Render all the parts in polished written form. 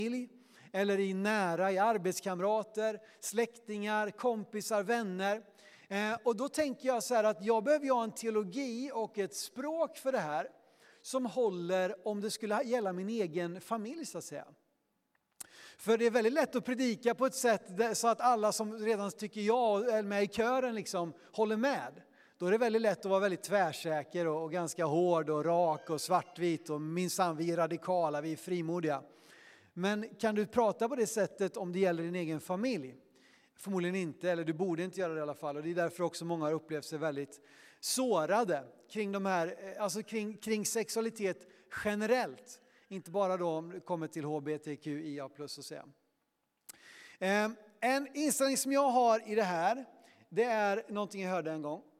eller i arbetskamrater, släktingar, kompisar, vänner. Och då tänker jag så här att jag behöver ha en teologi och ett språk för det här som håller om det skulle gälla min egen familj så att säga. För det är väldigt lätt att predika på ett sätt så att alla som redan tycker jag är med i kören liksom håller med. Då är det väldigt lätt att vara väldigt tvärsäker och ganska hård och rak och svartvit och minsann vi är radikala, vi är frimodiga. Men kan du prata på det sättet om det gäller din egen familj? Förmodligen inte, eller du borde inte göra det i alla fall. Och det är därför också många har upplevt sig väldigt sårade kring de här, alltså kring sexualitet generellt. Inte bara då om det kommer till HBTQIA+ och så. En inställning som jag har i det här, det är någonting jag hörde en gång.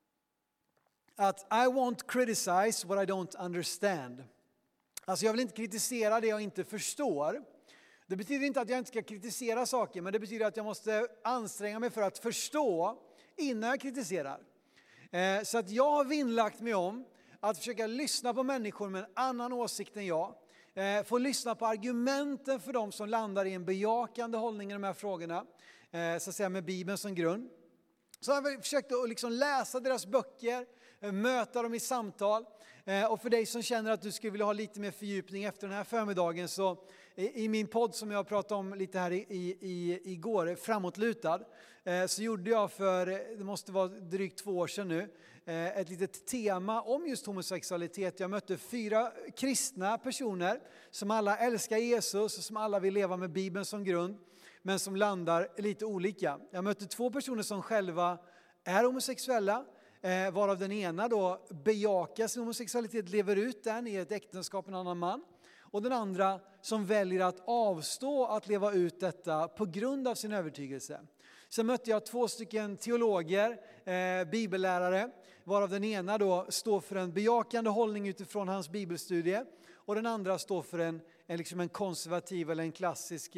Att I won't criticize what I don't understand. Alltså jag vill inte kritisera det jag inte förstår. Det betyder inte att jag inte ska kritisera saker, men det betyder att jag måste anstränga mig för att förstå innan jag kritiserar. Så att jag har vinnlagt mig om att försöka lyssna på människor med en annan åsikt än jag. Få lyssna på argumenten för dem som landar i en bejakande hållning i de här frågorna. Så att säga med Bibeln som grund. Så jag har försökt att liksom läsa deras böcker, möta dem i samtal. Och för dig som känner att du skulle vilja ha lite mer fördjupning efter den här förmiddagen, så i min podd som jag pratade om lite här igår, framåtlutad, så gjorde jag för, det måste vara drygt 2 år sedan nu, ett litet tema om just homosexualitet. Jag mötte 4 kristna personer som alla älskar Jesus och som alla vill leva med Bibeln som grund, men som landar lite olika. Jag mötte 2 personer som själva är homosexuella, varav den ena då bejakar sin homosexualitet, lever ut den i ett äktenskap med en annan man. Och den andra som väljer att avstå att leva ut detta på grund av sin övertygelse. Sen mötte jag 2 stycken teologer, bibellärare, varav den ena då står för en bejakande hållning utifrån hans bibelstudie. Och den andra står för en konservativ eller en klassisk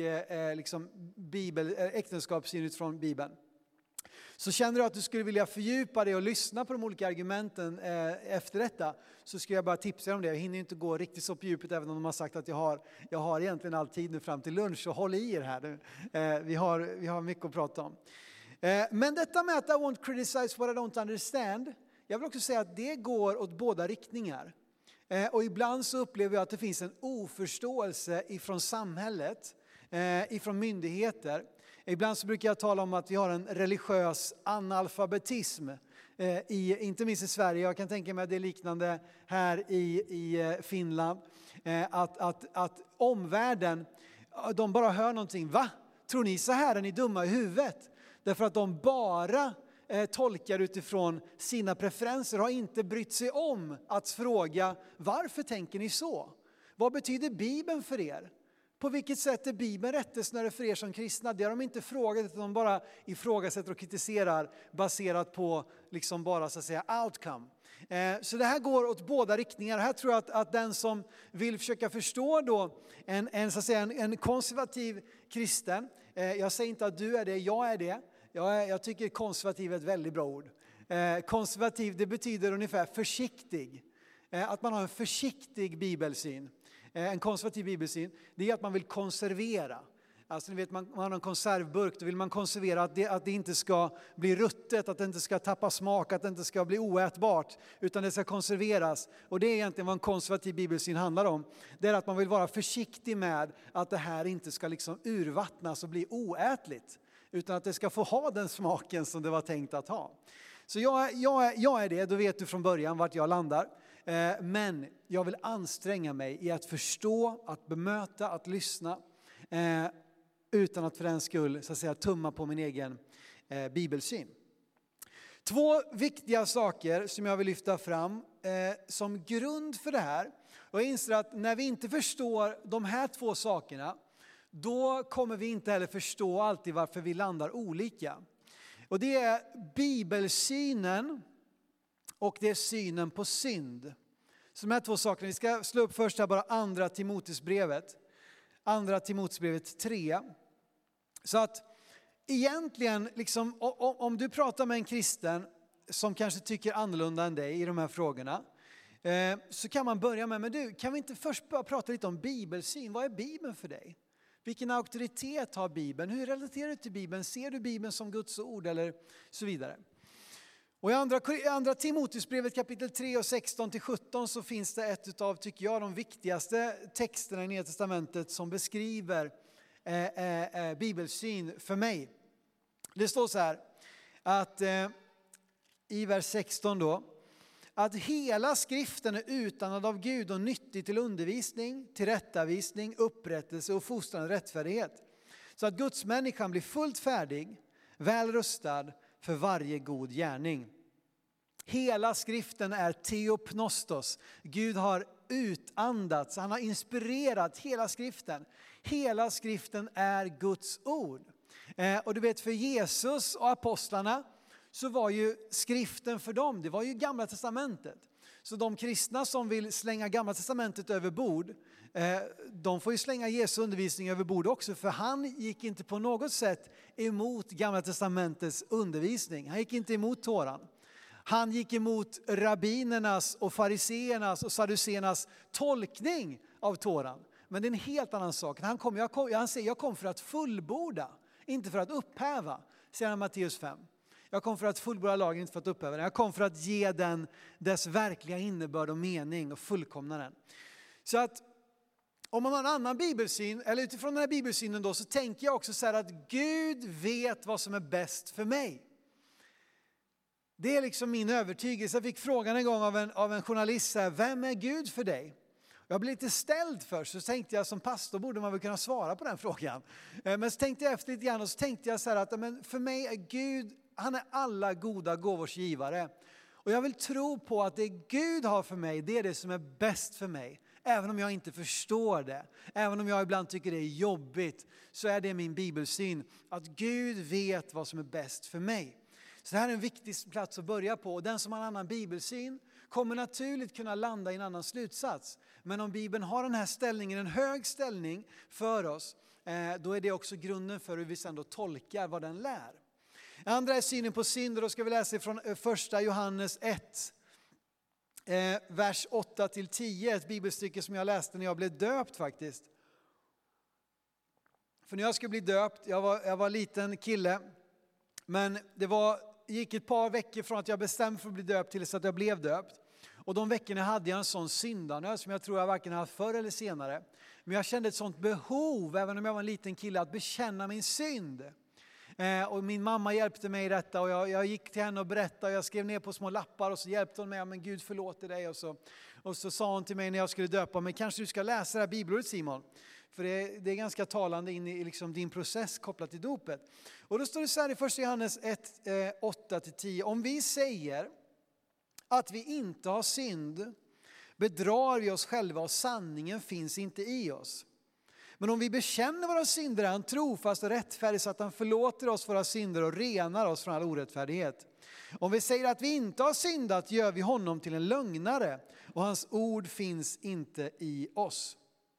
äktenskapssyn utifrån Bibeln. Så känner du att du skulle vilja fördjupa dig och lyssna på de olika argumenten efter detta, så skulle jag bara tipsa om det. Jag hinner inte gå riktigt så på djupet, även om de har sagt att jag har egentligen all tid nu fram till lunch, så håll i er här. Vi har mycket att prata om. Men detta med att I won't criticize what I don't understand, jag vill också säga att det går åt båda riktningar. Och ibland så upplever jag att det finns en oförståelse ifrån samhället, ifrån myndigheter. Ibland så brukar jag tala om att vi har en religiös analfabetism, inte minst i Sverige. Jag kan tänka mig att det är liknande här i Finland. Att omvärlden, de bara hör någonting. Va? Tror ni så här? Är ni dumma i huvudet? Därför att de bara tolkar utifrån sina preferenser, har inte brytt sig om att fråga varför tänker ni så? Vad betyder Bibeln för er? På vilket sätt är Bibeln rättesnöre för er som kristna? Det har de inte frågat, utan de bara ifrågasätter och kritiserar baserat på liksom bara så att säga outcome. Så det här går åt båda riktningar. Här tror jag att den som vill försöka förstå då en konservativ kristen, jag säger inte att du är det, jag är det. Jag tycker konservativ är ett väldigt bra ord. Konservativ, det betyder ungefär försiktig. Att man har en försiktig bibelsyn. En konservativ bibelsyn, det är att man vill konservera. Alltså ni vet, man har en konservburk, då vill man konservera att det inte ska bli ruttet, att det inte ska tappa smak, att det inte ska bli oätbart, utan det ska konserveras. Och det är egentligen vad en konservativ bibelsyn handlar om. Det är att man vill vara försiktig med att det här inte ska liksom urvattnas och bli oätligt, utan att det ska få ha den smaken som det var tänkt att ha. Så jag är det, då vet du från början vart jag landar. Men jag vill anstränga mig i att förstå, att bemöta, att lyssna, utan att för den skull så att säga tumma på min egen bibelsyn. 2 viktiga saker som jag vill lyfta fram som grund för det här. Och jag inser att när vi inte förstår de här 2 sakerna, då kommer vi inte heller förstå alltid varför vi landar olika. Och det är bibelsynen och det är synen på synd. Så de här 2 sakerna, vi ska slå upp först här bara andra Timoteusbrevet 3. Så att egentligen, liksom, om du pratar med en kristen som kanske tycker annorlunda än dig i de här frågorna, så kan man börja med, men du, kan vi inte först bara prata lite om bibelsyn? Vad är Bibeln för dig? Vilken auktoritet har Bibeln? Hur relaterar du till Bibeln? Ser du Bibeln som Guds ord eller så vidare? Och i andra Timoteusbrevet kapitel 3 och 16-17 så finns det ett av, tycker jag, de viktigaste texterna i Nya testamentet som beskriver bibelsyn för mig. Det står så här att i vers 16 då, att hela skriften är utandad av Gud och nyttig till undervisning, tillrättavisning, upprättelse och fostran och rättfärdighet. Så att Guds människan blir fullt färdig, väl rustad för varje god gärning. Hela skriften är theopnostos. Gud har utandats, han har inspirerat hela skriften. Hela skriften är Guds ord. Och du vet, för Jesus och apostlarna så var ju skriften för dem, det var ju Gamla testamentet. Så de kristna som vill slänga Gamla testamentet över bord, de får ju slänga Jesu undervisning över bord också. För han gick inte på något sätt emot Gamla testamentets undervisning. Han gick inte emot Toran. Han gick emot rabbinernas och fariseernas och sadduceernas tolkning av Toran. Men det är en helt annan sak. Han säger, jag kom för att fullborda, inte för att upphäva, säger han i Matteus 5. Jag kom för att fullborda lagen, inte för att upphäva den. Jag kom för att ge den dess verkliga innebörd och mening och fullkomna den. Så att om man har en annan bibelsyn, eller utifrån den här bibelsynen då, så tänker jag också så här att Gud vet vad som är bäst för mig. Det är liksom min övertygelse. Jag fick frågan en gång av en journalist, här, vem är Gud för dig? Jag blev lite ställd först, så tänkte jag som pastor borde man väl kunna svara på den frågan. Men så tänkte jag efter lite grann och så tänkte jag så här att men för mig är Gud, han är alla goda gåvors givare. Och jag vill tro på att det Gud har för mig, det är det som är bäst för mig. Även om jag inte förstår det, även om jag ibland tycker det är jobbigt, så är det min bibelsyn. Att Gud vet vad som är bäst för mig. Så det här är en viktig plats att börja på. Och den som har en annan bibelsyn kommer naturligt kunna landa i en annan slutsats. Men om Bibeln har den här ställningen, en hög ställning för oss, då är det också grunden för hur vi sedan då tolkar vad den lär. Andra är synen på synd, och då ska vi läsa från 1 Johannes 1, vers 8-10, ett bibelstycke som jag läste när jag blev döpt faktiskt. För när jag skulle bli döpt, jag var liten kille, men gick ett par veckor från att jag bestämde för att bli döpt till så att jag blev döpt. Och de veckorna hade jag en sån syndanöd som jag tror jag varken haft förr eller senare. Men jag kände ett sånt behov, även om jag var en liten kille, att bekänna min synd. Och min mamma hjälpte mig i detta och jag gick till henne och berättade. Och jag skrev ner på små lappar och så hjälpte hon mig. Men Gud förlåter dig. Och så sa hon till mig när jag skulle döpa mig, kanske du ska läsa det här bibelordet, Simon. För det är ganska talande in i liksom din process kopplat till dopet. Och då står det så här i 1 Johannes 1, 8-10. Om vi säger att vi inte har synd, bedrar vi oss själva och sanningen finns inte i oss. Men om vi bekänner våra synder är han trofast och rättfärdig så att han förlåter oss våra synder och renar oss från all orättfärdighet. Om vi säger att vi inte har syndat gör vi honom till en lögnare och hans ord finns inte i oss.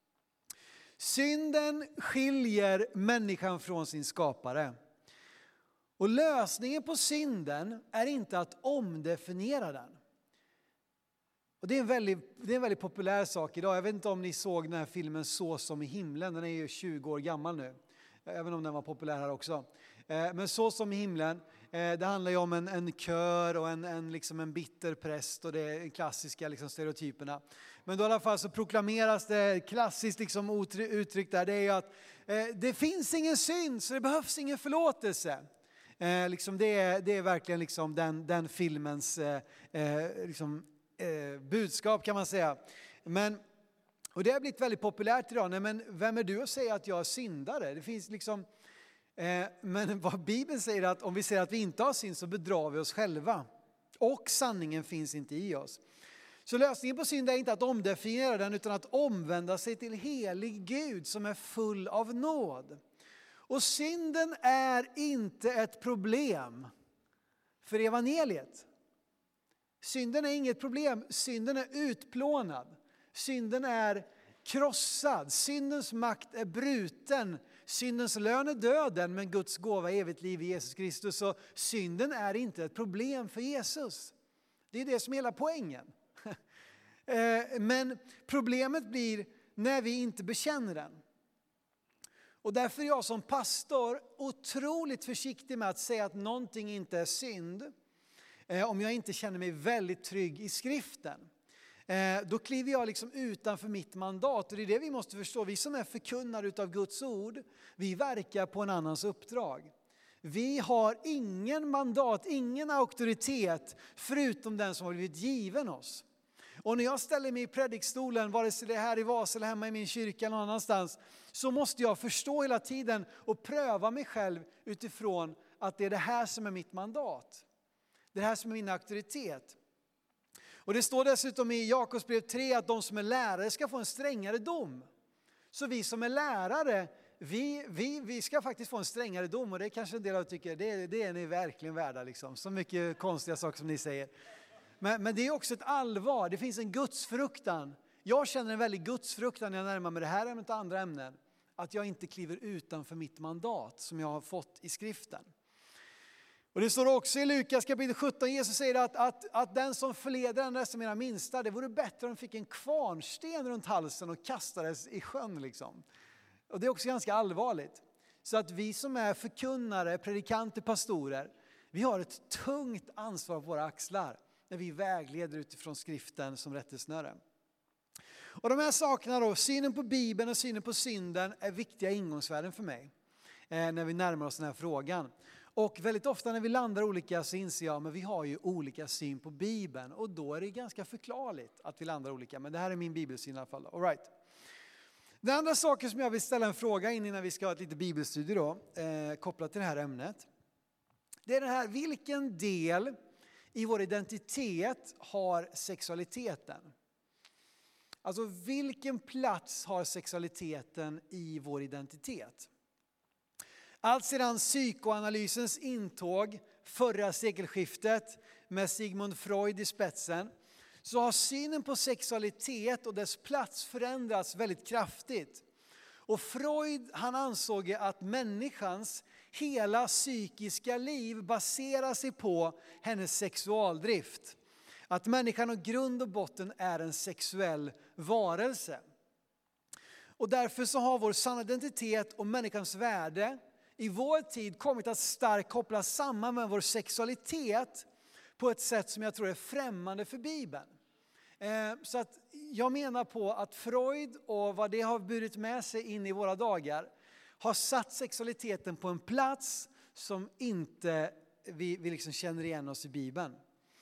Synden skiljer människan från sin skapare. Och lösningen på synden är inte att omdefiniera den. Och det är en väldigt populär sak idag. Jag vet inte om ni såg den här filmen Så som i himlen. Den är ju 20 år gammal nu. Även om den var populär här också. Men Så som i himlen. Det handlar ju om en kör och en bitter präst. Och det är klassiska liksom stereotyperna. Men då i alla fall så proklameras det klassiskt liksom uttryck där. Det är ju att det finns ingen synd så det behövs ingen förlåtelse. Det är verkligen liksom den filmens budskap kan man säga. Och det har blivit väldigt populärt idag. Nej, men vem är du att säga att jag är syndare? Det finns liksom, men vad Bibeln säger är att om vi säger att vi inte har synd så bedrar vi oss själva. Och sanningen finns inte i oss. Så lösningen på synd är inte att omdefiniera den utan att omvända sig till helig Gud som är full av nåd. Och synden är inte ett problem för evangeliet. Synden är inget problem, synden är utplånad. Synden är krossad, syndens makt är bruten. Syndens lön är döden, men Guds gåva är evigt liv i Jesus Kristus. Så synden är inte ett problem för Jesus. Det är det som är hela poängen. Men problemet blir när vi inte bekänner den. Och därför är jag som pastor otroligt försiktig med att säga att någonting inte är synd. Om jag inte känner mig väldigt trygg i skriften. Då kliver jag liksom utanför mitt mandat. Och det är det vi måste förstå. Vi som är förkunnare utav Guds ord, vi verkar på en annans uppdrag. Vi har ingen mandat, ingen auktoritet förutom den som har blivit given oss. Och när jag ställer mig i predikstolen, vare sig det är här i Vasa eller hemma i min kyrka eller någon annanstans, så måste jag förstå hela tiden och pröva mig själv utifrån att det är det här som är mitt mandat. Det här som är min auktoritet. Och det står dessutom i Jakobsbrev 3 att de som är lärare ska få en strängare dom. Så vi som är lärare, vi ska faktiskt få en strängare dom. Och det är kanske en del av er tycker, det är ni verkligen värda liksom. Så mycket konstiga saker som ni säger. Men det är också ett allvar, det finns en gudsfruktan. Jag känner en väldig gudsfruktan när jag närmar mig det här ämnet och andra ämnen. Att jag inte kliver utanför mitt mandat som jag har fått i skriften. Och det står också i Lukas kapitel 17, Jesus säger att den som förleder den som era minsta, det vore bättre om de fick en kvarnsten runt halsen och kastades i sjön liksom. Och det är också ganska allvarligt. Så att vi som är förkunnare, predikanter, pastorer, vi har ett tungt ansvar på våra axlar när vi vägleder utifrån skriften som rättesnöre. Och de här sakerna då, synen på Bibeln och synen på synden är viktiga ingångsvärden för mig när vi närmar oss den här frågan. Och väldigt ofta när vi landar olika så inser jag att vi har ju olika syn på Bibeln. Och då är det ganska förklarligt att vi landar olika. Men det här är min bibelsyn i alla fall. All right. Den andra saken som jag vill ställa en fråga in innan vi ska ha ett litet bibelstudie då, kopplat till det här ämnet. Det är den här, vilken del i vår identitet har sexualiteten? Alltså vilken plats har sexualiteten i vår identitet? Allt sedan psykoanalysens intåg förra sekelskiftet med Sigmund Freud i spetsen så har synen på sexualitet och dess plats förändrats väldigt kraftigt. Och Freud han ansåg att människans hela psykiska liv baserar sig på hennes sexualdrift. Att människan och grund och botten är en sexuell varelse. Och därför så har vår sanna identitet och människans värde i vår tid kommit att starkt kopplas samman med vår sexualitet på ett sätt som jag tror är främmande för Bibeln. Så att jag menar på att Freud och vad det har burit med sig in i våra dagar har satt sexualiteten på en plats som inte vi liksom känner igen oss i Bibeln.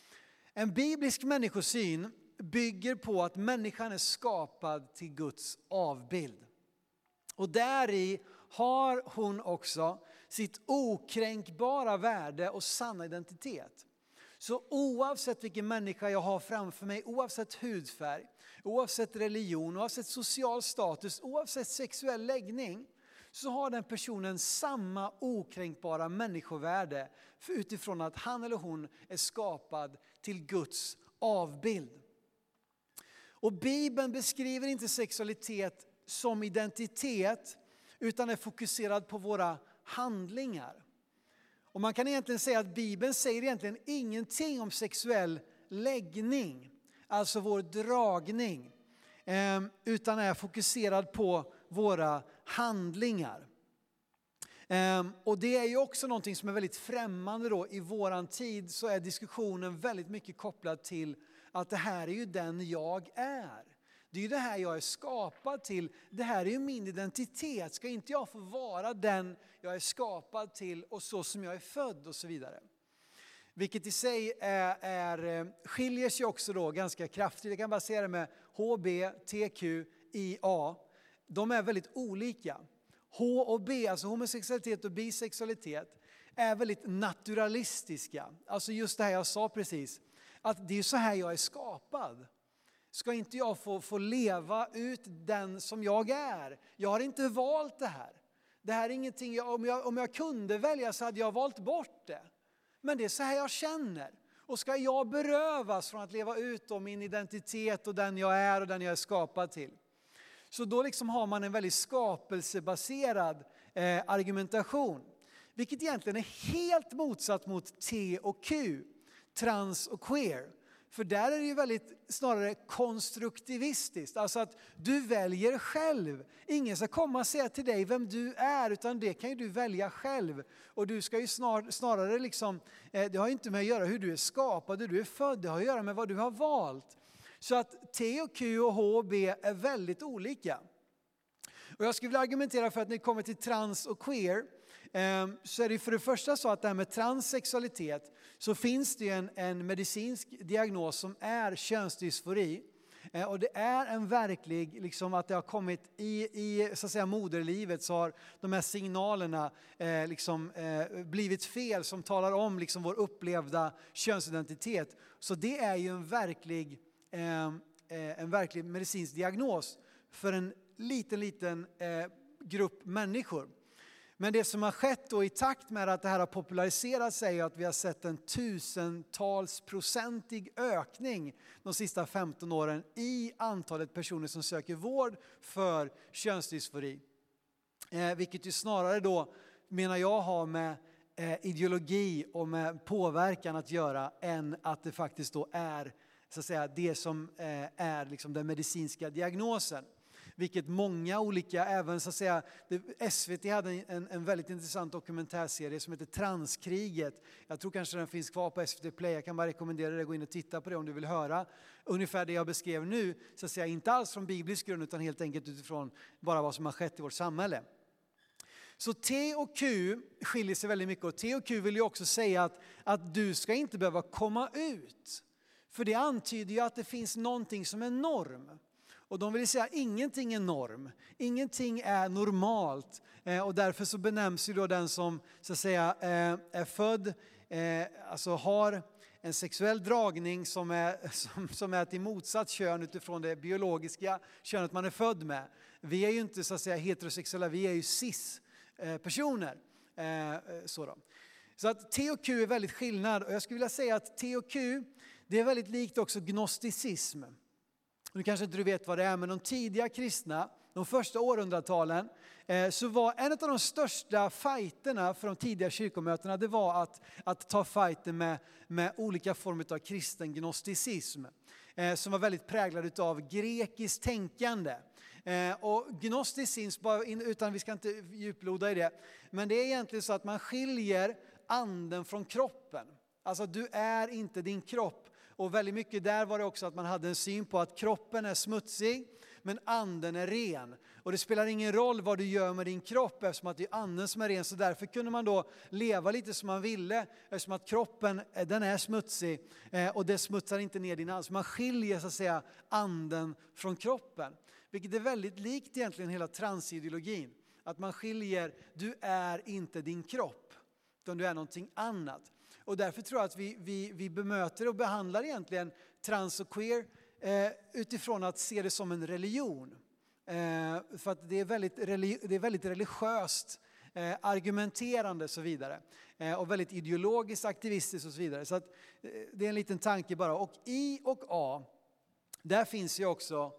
En biblisk människosyn bygger på att människan är skapad till Guds avbild. Och där i har hon också sitt okränkbara värde och sanna identitet. Så oavsett vilken människa jag har framför mig, oavsett hudfärg, oavsett religion, oavsett social status, oavsett sexuell läggning, så har den personen samma okränkbara människovärde utifrån att han eller hon är skapad till Guds avbild. Och Bibeln beskriver inte sexualitet som identitet utan är fokuserad på våra handlingar. Och man kan egentligen säga att Bibeln säger egentligen ingenting om sexuell läggning, alltså vår dragning, utan är fokuserad på våra handlingar. Och det är ju också någonting som är väldigt främmande då. I våran tid så är diskussionen väldigt mycket kopplad till att det här är ju den jag är. Det är ju det här jag är skapad till. Det här är ju min identitet. Ska inte jag få vara den jag är skapad till och så som jag är född och så vidare. Vilket i sig skiljer sig också då ganska kraftigt. Jag kan bara säga det med HBTQIA. De är väldigt olika. H och B, alltså homosexualitet och bisexualitet, är väldigt naturalistiska. Alltså just det här jag sa precis. Att det är så här jag är skapad. Ska inte jag få leva ut den som jag är? Jag har inte valt det här. Det här är ingenting, om jag kunde välja så hade jag valt bort det. Men det är så här jag känner. Och ska jag berövas från att leva ut min identitet och den jag är och den jag är skapad till? Så då liksom har man en väldigt skapelsebaserad argumentation. Vilket egentligen är helt motsatt mot T och Q, trans och queer. För där är det ju väldigt snarare konstruktivistiskt. Alltså att du väljer själv. Ingen ska komma och säga till dig vem du är, utan det kan ju du välja själv. Och du ska ju snarare liksom, det har ju inte med att göra hur du är skapad, hur du är född, det har att göra med vad du har valt. Så att T och Q och H och B är väldigt olika. Och jag skulle vilja argumentera för att när det kommer till trans och queer, så är det för det första så att det här med transsexualitet, så finns det ju en medicinsk diagnos som är könsdysfori. Och det är en verklig, liksom att det har kommit i så att säga moderlivet, så har de här signalerna blivit fel som talar om liksom vår upplevda könsidentitet. Så det är ju en verklig medicinsk diagnos för en liten grupp människor. Men det som har skett då i takt med att det här har populariserats är att vi har sett en 1000-talsprocentig ökning de sista 15 åren i antalet personer som söker vård för könsdysfori. Vilket ju snarare då, menar jag, har med ideologi och med påverkan att göra än att det faktiskt då är så att säga det som är liksom den medicinska diagnosen. Vilket många olika, även så att säga, SVT hade en väldigt intressant dokumentärserie som heter Transkriget. Jag tror kanske den finns kvar på SVT Play, jag kan bara rekommendera dig att gå in och titta på det om du vill höra. Ungefär det jag beskrev nu, så att säga, inte alls från biblisk grund utan helt enkelt utifrån bara vad som har skett i vårt samhälle. Så T och Q skiljer sig väldigt mycket, och T och Q vill ju också säga att du ska inte behöva komma ut. För det antyder ju att det finns någonting som är norm. Och de vill säga att ingenting är norm, ingenting är normalt. Och därför så benämns ju då den som så att säga är född, alltså har en sexuell dragning som är till motsatt kön utifrån det biologiska könet man är född med. Vi är ju inte så att säga heterosexuella, vi är ju cis-personer. Så att T och Q är väldigt skillnad, och jag skulle vilja säga att T och Q, det är väldigt likt också gnosticism. Nu kanske inte du vet vad det är, men de tidiga kristna, de första århundratalen, så var en av de största fighterna för de tidiga kyrkomötena, det var att ta fighten med olika former av kristen gnosticism. Som var väldigt präglad av grekiskt tänkande. Och gnosticism, utan vi ska inte djuploda i det, men det är egentligen så att man skiljer anden från kroppen. Alltså du är inte din kropp. Och väldigt mycket där var det också att man hade en syn på att kroppen är smutsig men anden är ren. Och det spelar ingen roll vad du gör med din kropp eftersom att det är anden som är ren. Så därför kunde man då leva lite som man ville eftersom att kroppen den är smutsig och det smutsar inte ner din ande. Så man skiljer så att säga anden från kroppen. Vilket är väldigt likt egentligen hela transideologin. Att man skiljer, du är inte din kropp utan du är någonting annat. Och därför tror jag att vi bemöter och behandlar egentligen trans och queer utifrån att se det som en religion. För att det är väldigt religiöst argumenterande och så vidare. Och väldigt ideologiskt aktivistiskt och så vidare. Så att, det är en liten tanke bara. Och I och A, där finns ju också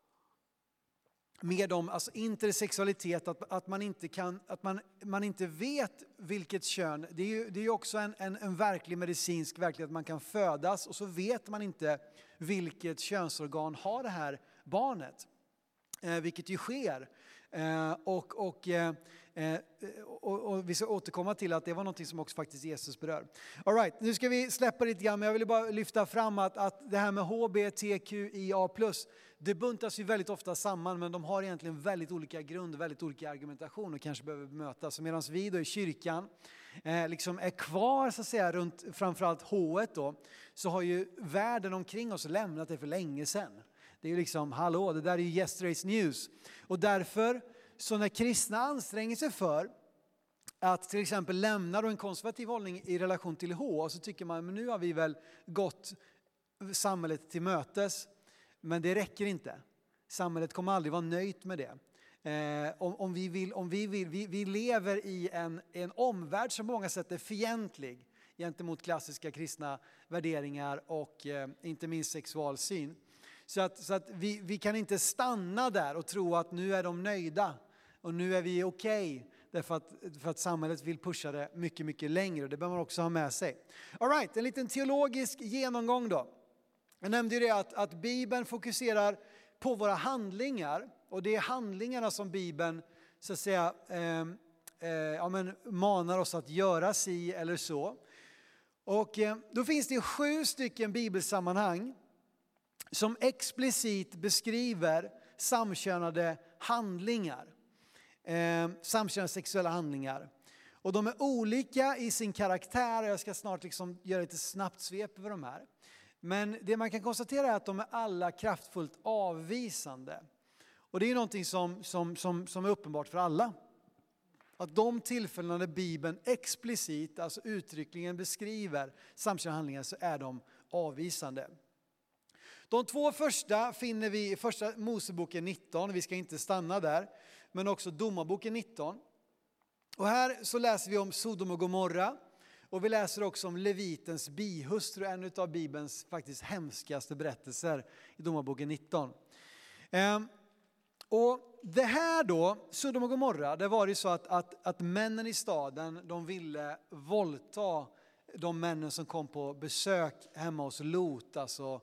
med om alltså intersexualitet, att man inte vet vilket kön. Det är ju också en verklig medicinsk verklighet, att man kan födas och så vet man inte vilket könsorgan har det här barnet. Vilket ju sker. Och vi ska återkomma till att det var något som också faktiskt Jesus berör. All right, nu ska vi släppa lite grann, men jag vill bara lyfta fram att det här med HBTQIA+, det buntas ju väldigt ofta samman, men de har egentligen väldigt olika grund, väldigt olika argumentation och kanske behöver bemötas. Så medan vi då i kyrkan liksom är kvar så att säga runt framförallt H-et då, så har ju världen omkring oss lämnat det för länge sedan. Det är ju liksom, hallå, det där är ju yesterday's news. Och därför, så när kristna anstränger sig för att till exempel lämna en konservativ hållning i relation till H, så tycker man, men nu har vi väl gått samhället till mötes. Men det räcker inte. Samhället kommer aldrig vara nöjt med det. Vi lever i en omvärld som på många sätt är fientlig gentemot klassiska kristna värderingar och inte minst sexualsyn. Så att vi kan inte stanna där och tro att nu är de nöjda och nu är vi okej. Därför att samhället vill pusha det mycket, mycket längre. Och det behöver man också ha med sig. All right, en liten teologisk genomgång då. Jag nämnde ju det att Bibeln fokuserar på våra handlingar. Och det är handlingarna som Bibeln så att säga, manar oss att göra si eller så. Och då finns det 7 stycken bibelsammanhang som explicit beskriver samkönade handlingar. Samkönade sexuella handlingar. Och de är olika i sin karaktär. Jag ska snart göra lite snabbt svep över de här. Men det man kan konstatera är att de är alla kraftfullt avvisande. Och det är någonting som är uppenbart för alla. Att de tillfällen när Bibeln explicit, alltså uttryckligen beskriver samkönade handlingar, så är de avvisande. De 2 första finner vi i första Moseboken 19, vi ska inte stanna där, men också Domarboken 19. Och här så läser vi om Sodom och Gomorra, och vi läser också om Levitens bihustru, en av Bibelns faktiskt hemskaste berättelser i Domarboken 19. Och det här då, Sodom och Gomorra, det var ju så att männen i staden, de ville våldta de männen som kom på besök hemma hos Lot. Alltså,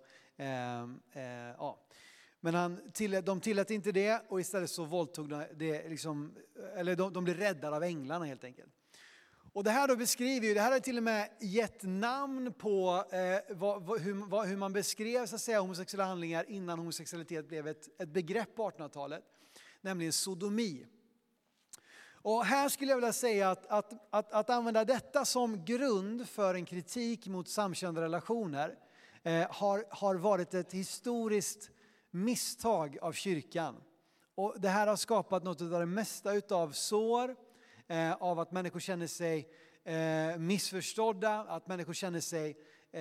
Men de tillät inte det, och istället så våldtog de blev räddade av änglarna helt enkelt. Och det här då beskriver ju, det här har till och med gett namn på hur man beskrev så att säga homosexuella handlingar innan homosexualitet blev ett begrepp på 1800-talet, nämligen sodomi. Och här skulle jag vilja säga att använda detta som grund för en kritik mot samkönade relationer har varit ett historiskt misstag av kyrkan. Och det här har skapat något av det mesta utav sår, av att människor känner sig missförstådda, att människor känner sig...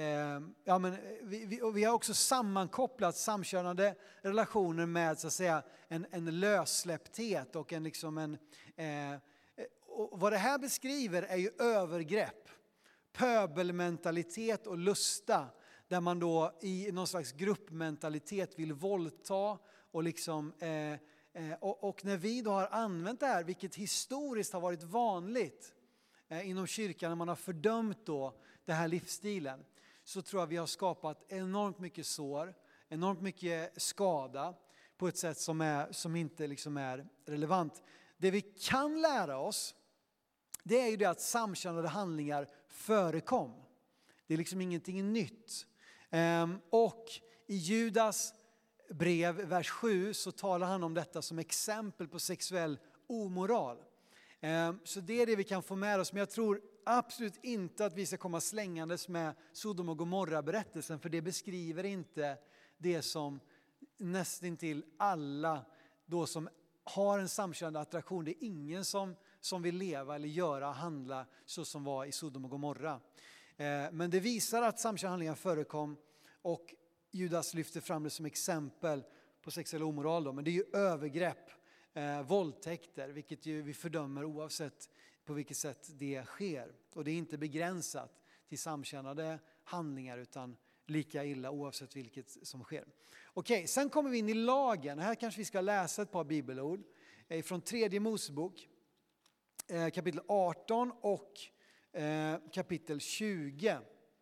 vi har också sammankopplat samkönade relationer med så att säga en lössläppthet och och vad det här beskriver är ju övergrepp, pöbelmentalitet och lusta, där man då i någon slags gruppmentalitet vill våldta och och när vi då har använt det här, vilket historiskt har varit vanligt inom kyrkan när man har fördömt då den här livsstilen, så tror jag vi har skapat enormt mycket sår, enormt mycket skada på ett sätt som inte är relevant. Det vi kan lära oss, det är ju det att samkönade handlingar förekom. Det är ingenting nytt. Och i Judas brev, vers 7, så talar han om detta som exempel på sexuell omoral. Så det är det vi kan få med oss. Men jag tror absolut inte att vi ska komma slängandes med Sodom och Gomorra-berättelsen. För det beskriver inte det som nästintill alla då som har en samkönad attraktion. Det är ingen som vill leva eller handla så som var i Sodom och Gomorra. Men det visar att samkönade handlingar förekom, och Judas lyfter fram det som exempel på sexuell omoral då. Men det är ju övergrepp, våldtäkter, vilket ju vi fördömer oavsett på vilket sätt det sker. Och det är inte begränsat till samkönade handlingar, utan lika illa oavsett vilket som sker. Okej, sen kommer vi in i lagen. Här kanske vi ska läsa ett par bibelord från 3 Mosebok, kapitel 18 och kapitel 20.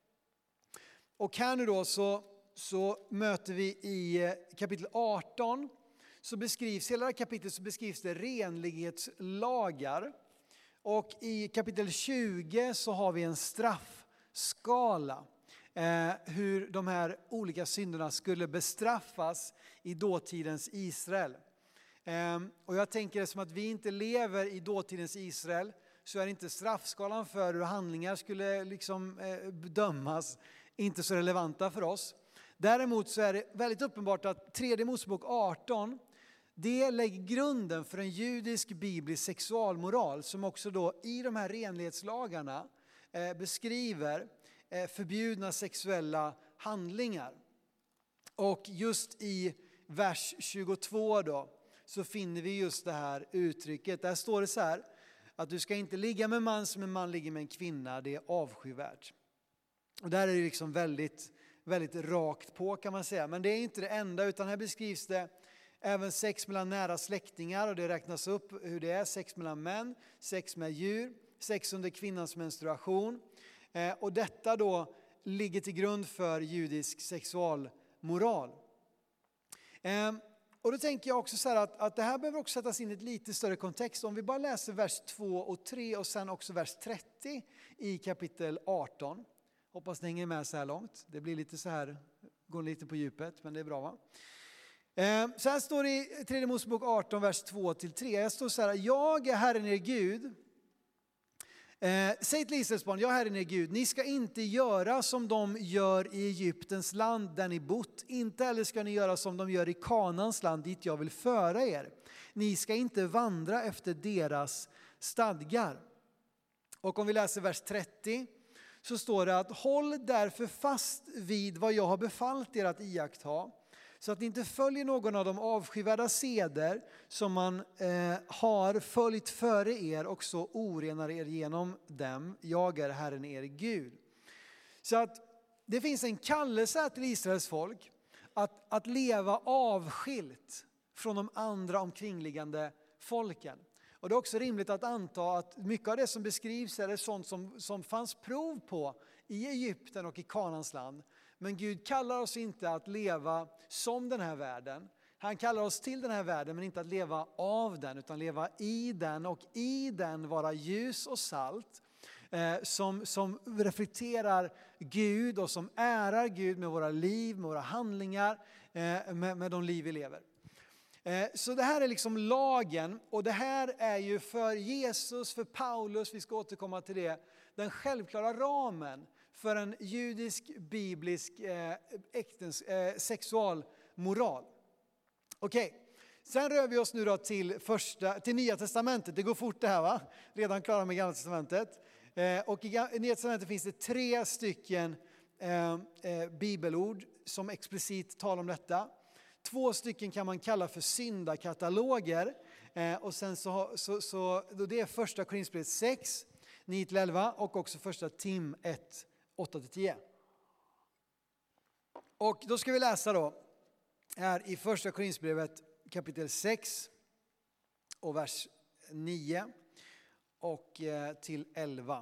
Och här nu då så möter vi i kapitel 18, så beskrivs hela kapitlet, så beskrivs det renlighetslagar. Och i kapitel 20 så har vi en straffskala. Hur de här olika synderna skulle bestraffas i dåtidens Israel. Och jag tänker det som att vi inte lever i dåtidens Israel, så är inte straffskalan för hur handlingar skulle dömas inte så relevanta för oss. Däremot så är det väldigt uppenbart att 3 Mosebok 18, det lägger grunden för en judisk biblisk sexualmoral, som också då i de här renlighetslagarna beskriver förbjudna sexuella handlingar. Och just i vers 22 då, så finner vi just det här uttrycket. Där står det så här, att du ska inte ligga med en man som en man ligger med en kvinna, det är avskyvärt. Och där är det väldigt, väldigt rakt på, kan man säga. Men det är inte det enda, utan här beskrivs det även sex mellan nära släktingar, och det räknas upp hur det är: sex mellan män, sex med djur, sex under kvinnans menstruation. Och detta då ligger till grund för judisk sexualmoral. moral. Och då tänker jag också så här att det här behöver också sättas in i ett lite större kontext. Om vi bara läser vers 2 och 3 och sen också vers 30 i kapitel 18. Hoppas ni hänger med så här långt. Det blir lite så här, går lite på djupet, men det är bra va? Så här står det i tredje Mosebok 18, vers 2-3. Jag står så här: jag är Herren er Gud. Säg till Israels barn, jag är Herren er Gud. Ni ska inte göra som de gör i Egyptens land där ni bott. Inte heller ska ni göra som de gör i Kanans land dit jag vill föra er. Ni ska inte vandra efter deras stadgar. Och om vi läser vers 30 så står det att håll därför fast vid vad jag har befallt er att iaktta. Så att ni inte följer någon av de avskyvärda seder som man har följt före er och så orenar er genom dem. Jag är Herren er Gud. Så att det finns en kallelse till Israels folk att leva avskilt från de andra omkringliggande folken. Och det är också rimligt att anta att mycket av det som beskrivs är sånt som fanns prov på i Egypten och i Kanans land. Men Gud kallar oss inte att leva som den här världen. Han kallar oss till den här världen men inte att leva av den utan leva i den och i den vara ljus och salt. Som reflekterar Gud och som ärar Gud med våra liv, med våra handlingar, med de liv vi lever. Så det här är liksom lagen och det här är ju för Jesus, för Paulus, vi ska återkomma till det, den självklara ramen för en judisk, biblisk sexualmoral. Okej, sen rör vi oss nu då till Nya Testamentet. Det går fort det här va? Redan klara med Gamla Testamentet. Och i Nya Testamentet finns det 3 stycken bibelord som explicit talar om detta. 2 stycken kan man kalla för syndakataloger. Och sen så det är första Korinthierbrevet 6, 9-11 och också första Tim 1, 8-10. Och då ska vi läsa då här i första Korinthierbrevet kapitel 6 och vers 9 och till 11.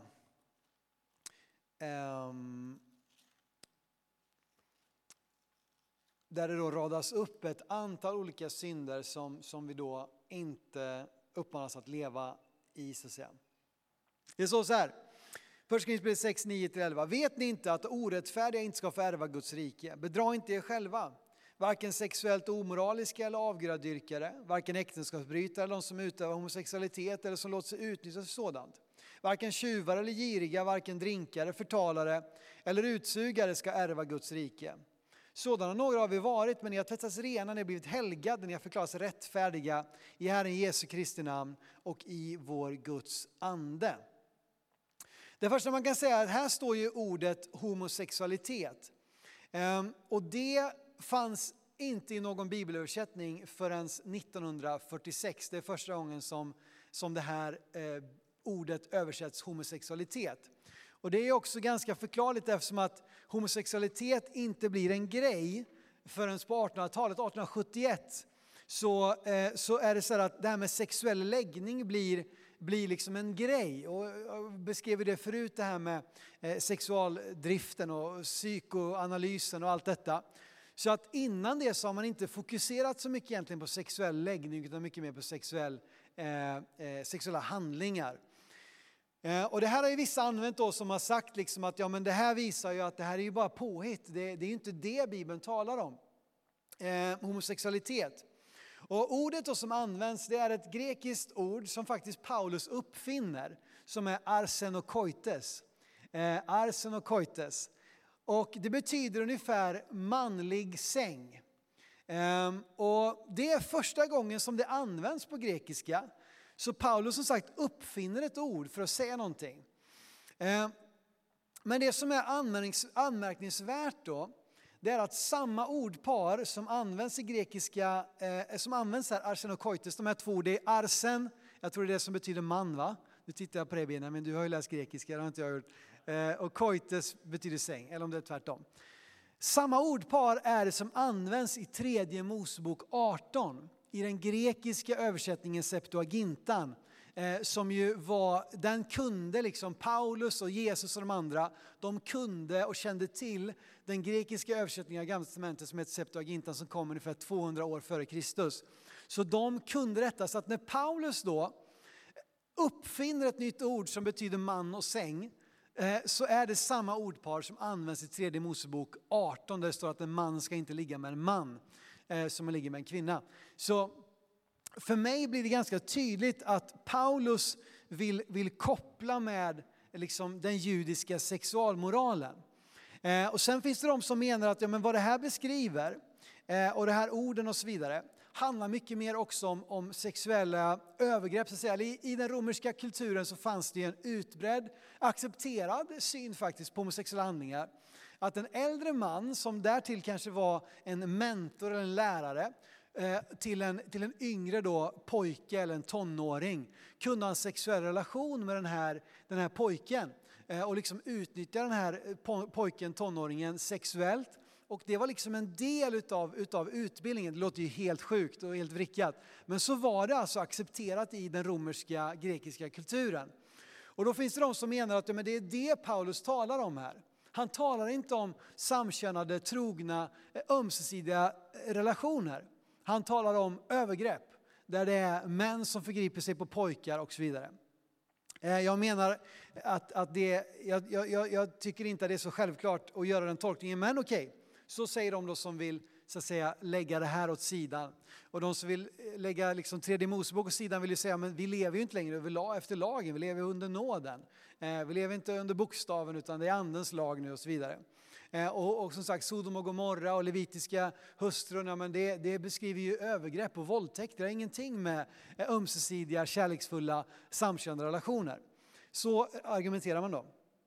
Där det då radas upp ett antal olika synder som vi då inte uppmanas att leva i så att säga. Det är så här. Första Korinthierbrevet 6, 9-11. Vet ni inte att orättfärdiga inte ska få ärva Guds rike? Bedra inte er själva. Varken sexuellt omoraliska eller avgudadyrkare. Varken äktenskapsbrytare eller de som utövar homosexualitet eller som låter sig utnyttjas för sådant. Varken tjuvar eller giriga, varken drinkare, förtalare eller utsugare ska ärva Guds rike. Sådana några har vi varit, men ni har tvättats rena, ni har blivit helgade, ni har förklarats rättfärdiga i Herren Jesu Kristi namn och i vår Guds ande. Det första man kan säga är att här står ju ordet homosexualitet. Och det fanns inte i någon bibelöversättning förrän 1946. Det är första gången som det här ordet översätts homosexualitet. Och det är också ganska förklarligt eftersom att homosexualitet inte blir en grej förrän på 1800-talet, 1871. Så är det så att det här med sexuell läggning blir liksom en grej. Och jag beskrev det förut det här med sexualdriften och psykoanalysen och allt detta. Så att innan det så har man inte fokuserat så mycket egentligen på sexuell läggning utan mycket mer på sexuella handlingar. Och det här har ju vissa använt då som har sagt liksom att ja, men det här visar ju att det här är ju bara påhitt. Det är ju inte det Bibeln talar om. Homosexualitet. Och ordet då som används det är ett grekiskt ord som faktiskt Paulus uppfinner. Som är arsenokoites. Arsenokoites. Och det betyder ungefär manlig säng. Och det är första gången som det används på grekiska. Så Paulus som sagt uppfinner ett ord för att säga någonting. Men det som är anmärkningsvärt då, det är att samma ordpar som används i grekiska, som används här, arsenokoites, de här 2 ord, det är arsen, jag tror det är det som betyder man va? Nu tittar jag på dig Bena, men du har ju läst grekiska, det har inte jag gjort. Och koites betyder säng, eller om det är tvärtom. Samma ordpar är det som används i tredje Mosebok 18. I den grekiska översättningen Septuagintan. som ju var, den kunde liksom Paulus och Jesus och de andra, de kunde och kände till den grekiska översättningen av Gamla testamentet som heter Septuagintan, som kom ungefär 200 år före Kristus. Så de kunde detta, så att när Paulus då uppfinner ett nytt ord som betyder man och säng, så är det samma ordpar som används i 3 Mosebok 18, där det står att en man ska inte ligga med en man som ligger med en kvinna. Så för mig blir det ganska tydligt att Paulus vill koppla med liksom den judiska sexualmoralen. Och sen finns det de som menar att men vad det här beskriver, och det här orden och så vidare, handlar mycket mer också om sexuella övergrepp. Så att säga. I den romerska kulturen så fanns det en utbredd, accepterad syn faktiskt på homosexuella handlingar. Att en äldre man, som därtill kanske var en mentor eller en lärare, till en yngre då, pojke eller en tonåring, kunde ha en sexuell relation med den här pojken. Och liksom utnyttja den här pojken, tonåringen, sexuellt. Och det var liksom en del utav utbildningen. Det låter ju helt sjukt och helt vrickat. Men så var det alltså accepterat i den romerska, grekiska kulturen. Och då finns det de som menar att men det är det Paulus talar om här. Han talar inte om samkönade, trogna, ömsesidiga relationer. Han talar om övergrepp, där det är män som förgriper sig på pojkar och så vidare. Jag menar att jag tycker inte att det är så självklart att göra den tolkningen, men okej. Så säger de då som vill så att säga lägga det här åt sidan. Och de som vill lägga liksom 3 Mosebok åt sidan vill ju säga, men vi lever ju inte längre efter lagen, vi lever under nåden. Vi lever inte under bokstaven utan det är andens lag nu och så vidare. Och som sagt, Sodom och Gomorra och levitiska hustrurna, men det beskriver ju övergrepp och våldtäkt. Det har ingenting med ömsesidiga, kärleksfulla, samkönade relationer. Så argumenterar man då.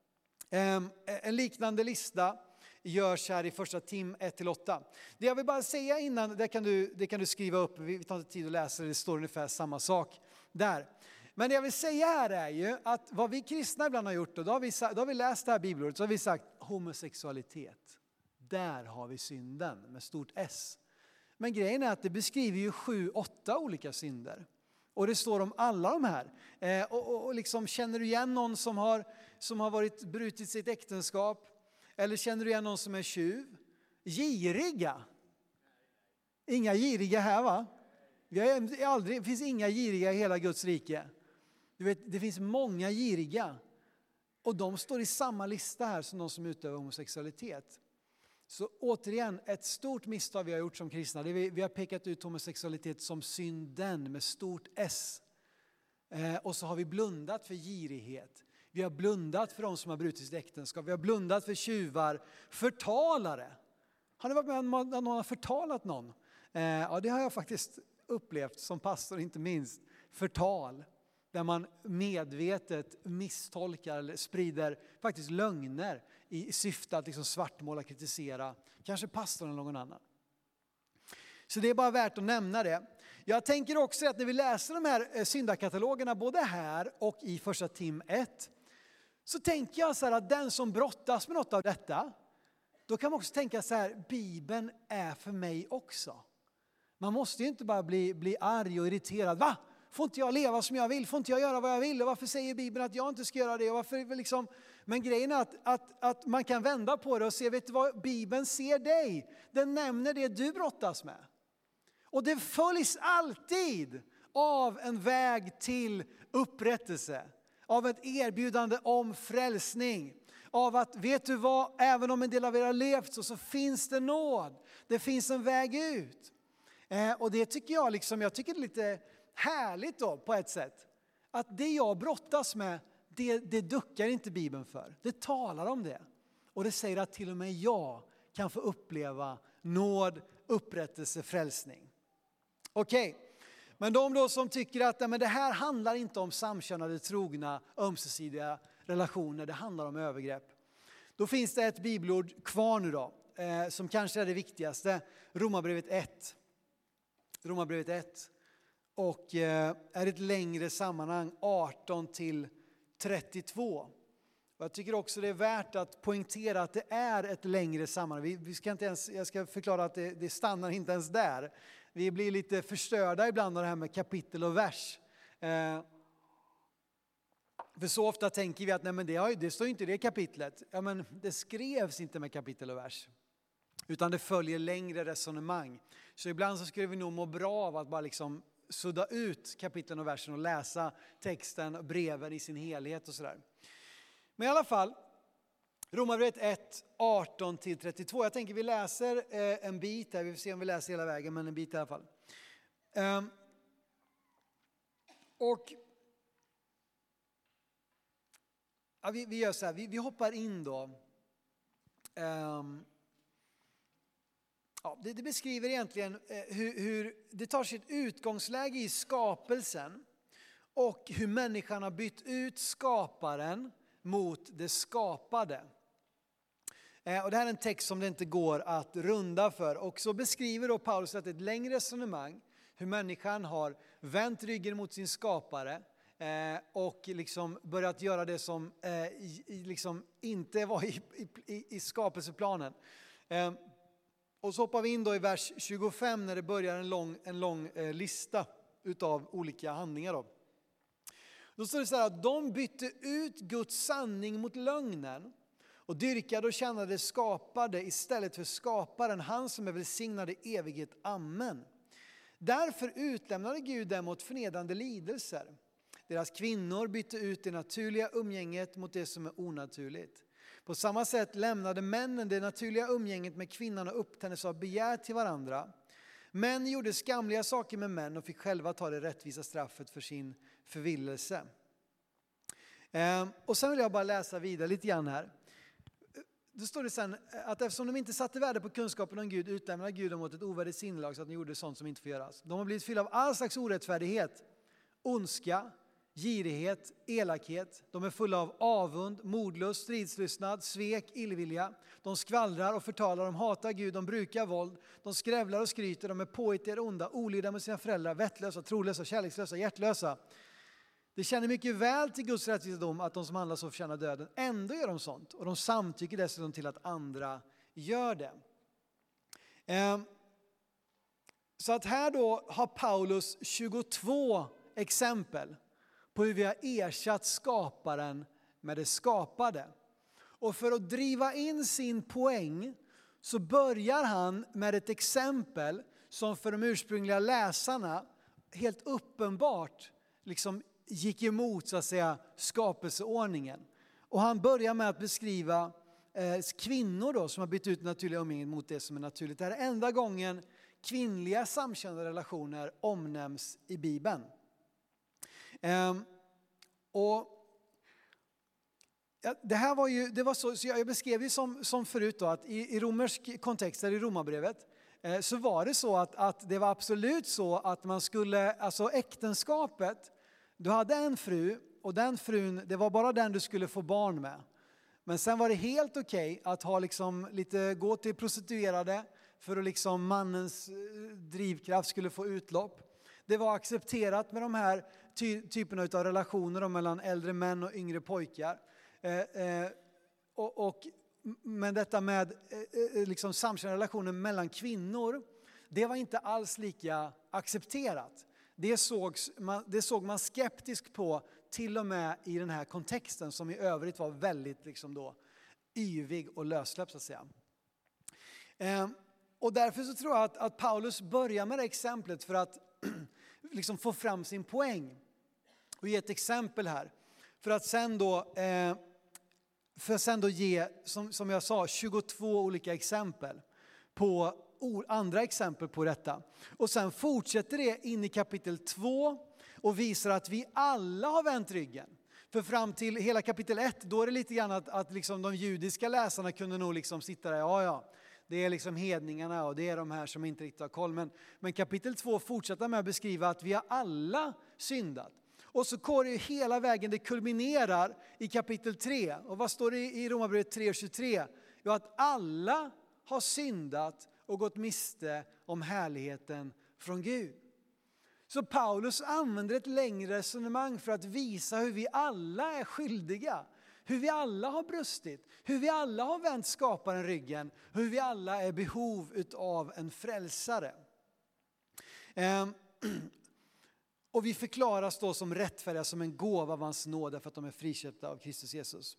En liknande lista görs här i första Tim 1-8. Det jag vill bara säga innan, det kan du skriva upp, vi tar inte tid att läsa det står ungefär samma sak där. Men det jag vill säga här är ju att vad vi kristna ibland har gjort, då har vi läst det här bibelordet, så har vi sagt homosexualitet. Där har vi synden med stort S. Men grejen är att det beskriver ju 7-8 olika synder. Och det står om alla de här. Och liksom, känner du igen någon som har brutit sitt äktenskap? Eller känner du igen någon som är tjuv? Giriga? Inga giriga här, va? Det finns inga giriga i hela Guds rike. Du vet, det finns många giriga. Och de står i samma lista här som de som utövar homosexualitet. Så återigen, ett stort misstag vi har gjort som kristna. Vi har pekat ut homosexualitet som synden med stort S. Och så har vi blundat för girighet. Vi har blundat för de som har brutit sitt äktenskap. Vi har blundat för tjuvar, förtalare. Har ni varit med om att någon har förtalat någon? Ja, det har jag faktiskt upplevt som pastor, inte minst. Förtal. Där man medvetet misstolkar eller sprider faktiskt lögner i syfte att liksom svartmåla, kritisera kanske pastorn eller någon annan. Så det är bara värt att nämna det. Jag tänker också att när vi läser de här syndakatalogerna både här och i första Tim 1, så tänker jag så här att den som brottas med något av detta, då kan man också tänka så här, Bibeln är för mig också. Man måste ju inte bara bli arg och irriterad. Va? Får inte jag leva som jag vill? Får inte jag göra vad jag vill? Och varför säger Bibeln att jag inte ska göra det? Och varför liksom? Men grejen är att man kan vända på det och se, vet du vad? Bibeln ser dig. Den nämner det du brottas med. Och det följs alltid av en väg till upprättelse. Av ett erbjudande om frälsning. Av att, vet du vad? Även om en del av er har levt så finns det nåd. Det finns en väg ut. Och det tycker jag tycker det är lite härligt då på ett sätt. Att det jag brottas med, det duckar inte Bibeln för. Det talar om det. Och det säger att till och med jag kan få uppleva nåd, upprättelse, frälsning. Okej. Men de då som tycker att men det här handlar inte om samkönade, trogna, ömsesidiga relationer. Det handlar om övergrepp. Då finns det ett bibelord kvar nu då. Som kanske är det viktigaste. Romarbrevet 1. Romarbrevet 1. Och är ett längre sammanhang, 18-32. Och jag tycker också det är värt att poängtera att det är ett längre sammanhang. Jag ska förklara att det stannar inte ens där. Vi blir lite förstörda ibland av det här med kapitel och vers. För så ofta tänker vi att nej, men det står inte i det kapitlet. Ja, men det skrevs inte med kapitel och vers. Utan det följer längre resonemang. Så ibland så skulle vi nog må bra av att bara liksom sudda ut kapitlen och versen och läsa texten och breven i sin helhet och sådär. Men i alla fall, Romarbrevet 1, 18-32. Jag tänker vi läser en bit här. Vi får se om vi läser hela vägen, men en bit i alla fall. Vi gör så här, vi hoppar in då. Det beskriver egentligen hur det tar sitt utgångsläge i skapelsen och hur människan har bytt ut skaparen mot det skapade. Och det här är en text som det inte går att runda för. Och så beskriver då Paulus ett längre resonemang hur människan har vänt ryggen mot sin skapare och liksom börjat göra det som liksom inte var i skapelseplanen. Och så hoppar vi in då i vers 25 när det börjar en lång lista utav olika handlingar. Då står det så här att de bytte ut Guds sanning mot lögnen och dyrkade och tjänade skapade istället för skaparen, han som är välsignad i evighet. Amen. Därför utlämnade Gud dem åt förnedrande lidelser. Deras kvinnor bytte ut det naturliga umgänget mot det som är onaturligt. På samma sätt lämnade männen det naturliga umgänget med kvinnan och upptändes av begär till varandra. Män gjorde skamliga saker med män och fick själva ta det rättvisa straffet för sin förvillelse. Och sen vill jag bara läsa vidare lite grann här. Då står det sen att eftersom de inte satte värde på kunskapen om Gud utlämnade Gud dem åt ett ovärdigt sinnelag så att de gjorde sånt som inte får göras. De har blivit fyllda av all slags orättfärdighet, ondska, girighet, elakhet. De är fulla av avund, modlust, stridslystnad, svek, illvilja. De skvallrar och förtalar, de hatar Gud, de brukar våld. De skrävlar och skryter, de är påhittiga, onda, olydiga med sina föräldrar, vettlösa, trolösa, kärlekslösa, hjärtlösa. Det känner mycket väl till Guds rättvisa dom att de som handlar så förtjänar döden. Ändå gör de sånt och de samtycker dessutom till att andra gör det. Så att här då har Paulus 22 exempel på hur vi har ersatt skaparen med det skapade. Och för att driva in sin poäng så börjar han med ett exempel som för de ursprungliga läsarna helt uppenbart liksom gick emot så att säga skapelseordningen. Och han börjar med att beskriva kvinnor då som har bytt ut naturliga umgänget mot det som är naturligt. Det här är enda gången kvinnliga samkönade relationer omnämns i Bibeln. Det här var ju, det var så jag beskrev ju som förut då att i romersk kontext, i Romarbrevet, så var det så att det var absolut så att man skulle, alltså äktenskapet, du hade en fru och den frun, det var bara den du skulle få barn med. Men sen var det helt okej att ha liksom gå till prostituerade för att liksom mannens drivkraft skulle få utlopp. Det var accepterat med de här typerna av relationer mellan äldre män och yngre pojkar. Men detta med liksom samkönade relationer mellan kvinnor, det var inte alls lika accepterat. Det såg man skeptiskt på till och med i den här kontexten som i övrigt var väldigt liksom då yvig och lössläppt så att säga. Och därför så tror jag att Paulus börjar med det exemplet för att liksom få fram sin poäng och ge ett exempel här. För att sen då ge, som jag sa, 22 olika exempel på andra exempel på detta. Och sen fortsätter det in i kapitel 2 och visar att vi alla har vänt ryggen. För fram till hela kapitel 1, då är det lite grann att liksom de judiska läsarna kunde nog liksom sitta där, ja, det är liksom hedningarna och det är de här som inte riktigt har koll. Men kapitel 2 fortsätter med att beskriva att vi har alla syndat. Och så går det hela vägen, det kulminerar i kapitel 3. Och vad står det i Romarbrevet 3:23? Jo, att alla har syndat och gått miste om härligheten från Gud. Så Paulus använder ett längre resonemang för att visa hur vi alla är skyldiga. Hur vi alla har brustit, hur vi alla har vänt skaparen ryggen, hur vi alla är i behov av en frälsare. Och vi förklaras då som rättfärdiga som en gåva av hans nåd därför att de är friköpta av Kristus Jesus.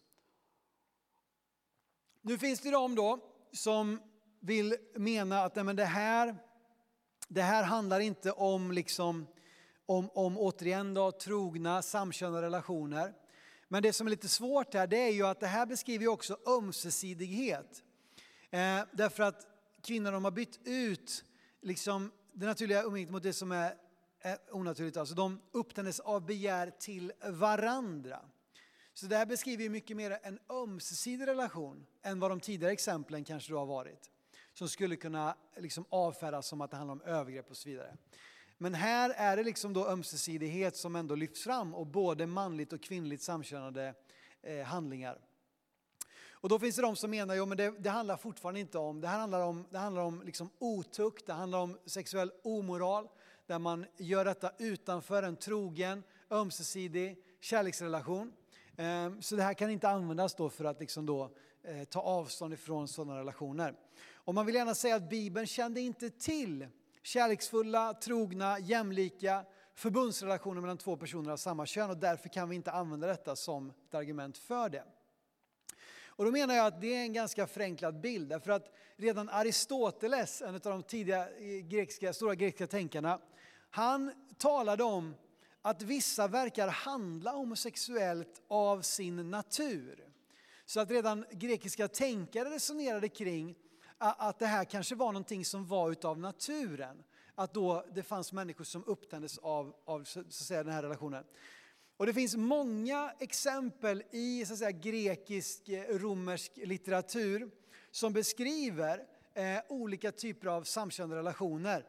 Nu finns det de då som vill mena att nej, men det här handlar inte om, liksom, om återigen då, trogna samkönade relationer. Men det som är lite svårt här, det är ju att det här beskriver ju också ömsesidighet. Därför att kvinnor, de har bytt ut liksom, det naturliga umgänget mot det som är onaturligt. Alltså de upptändes av begär till varandra. Så det här beskriver ju mycket mer en ömsesidig relation än vad de tidigare exemplen kanske då har varit. Som skulle kunna liksom avfärdas som att det handlar om övergrepp och så vidare. Men här är det liksom då ömsesidighet som ändå lyfts fram och både manligt och kvinnligt samkönade handlingar. Och då finns det de som menar, men det handlar fortfarande inte om, det handlar om liksom otukt, det handlar om sexuell omoral, där man gör detta utanför en trogen, ömsesidig kärleksrelation. Så det här kan inte användas då för att liksom då, ta avstånd ifrån sådana relationer. Och man vill gärna säga att Bibeln kände inte till kärleksfulla, trogna, jämlika förbundsrelationer mellan två personer av samma kön, och därför kan vi inte använda detta som ett argument för det. Och då menar jag att det är en ganska förenklad bild, därför att redan Aristoteles, en av de tidiga stora grekiska tänkarna, han talade om att vissa verkar handla homosexuellt av sin natur. Så att redan grekiska tänkare resonerade kring att det här kanske var någonting som var utav naturen. Att då det fanns människor som upptändes av så att säga, den här relationen. Och det finns många exempel i så att säga, grekisk-romersk litteratur som beskriver olika typer av samkönade relationer.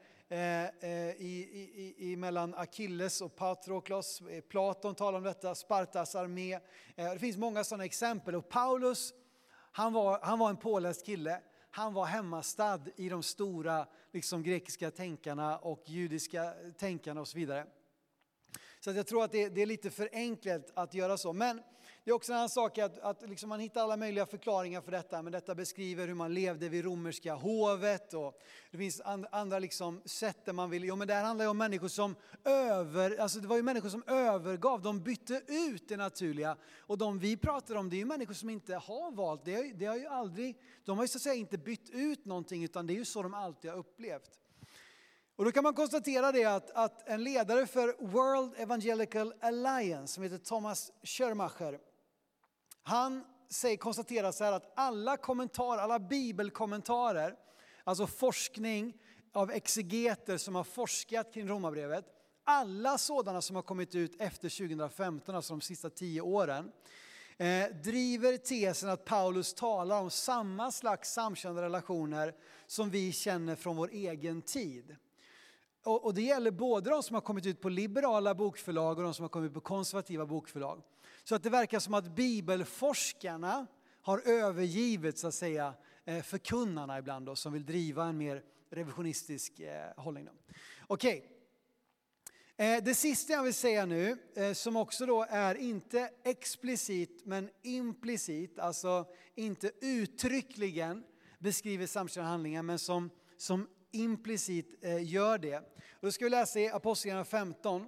Mellan Achilles och Patroklos. Platon talar om detta, Spartas armé. Det finns många sådana exempel. Och Paulus, han var en påläst kille. Han var hemmastad i de stora liksom, grekiska tänkarna och judiska tänkarna och så vidare. Så att jag tror att det är lite för enkelt att göra så. Men det är också en annan sak att liksom man hittar alla möjliga förklaringar för detta. Men detta beskriver hur man levde vid romerska hovet. Och det finns andra liksom sätt där man vill. Men det här handlar ju om människor som det var ju människor som övergav. De bytte ut det naturliga. Och de vi pratar om, det är ju människor som inte har valt. Det har ju aldrig, de har ju så att säga inte bytt ut någonting, utan det är ju så de alltid har upplevt. Och då kan man konstatera det att en ledare för World Evangelical Alliance som heter Thomas Schirmacher, han konstaterar så här att alla bibelkommentarer, alltså forskning av exegeter som har forskat kring Romarbrevet, alla sådana som har kommit ut efter 2015, alltså de sista 10 åren, driver tesen att Paulus talar om samma slags samkönade relationer som vi känner från vår egen tid. Och det gäller både de som har kommit ut på liberala bokförlag och de som har kommit ut på konservativa bokförlag. Så att det verkar som att bibelforskarna har övergivit så att säga förkunnarna ibland då, som vill driva en mer revisionistisk hållning. Okej. Det sista jag vill säga nu, som också då är inte explicit men implicit, alltså inte uttryckligen beskriver samkönade handlingar men som implicit gör det. Och då ska vi läsa i Apostlagärningarna 15,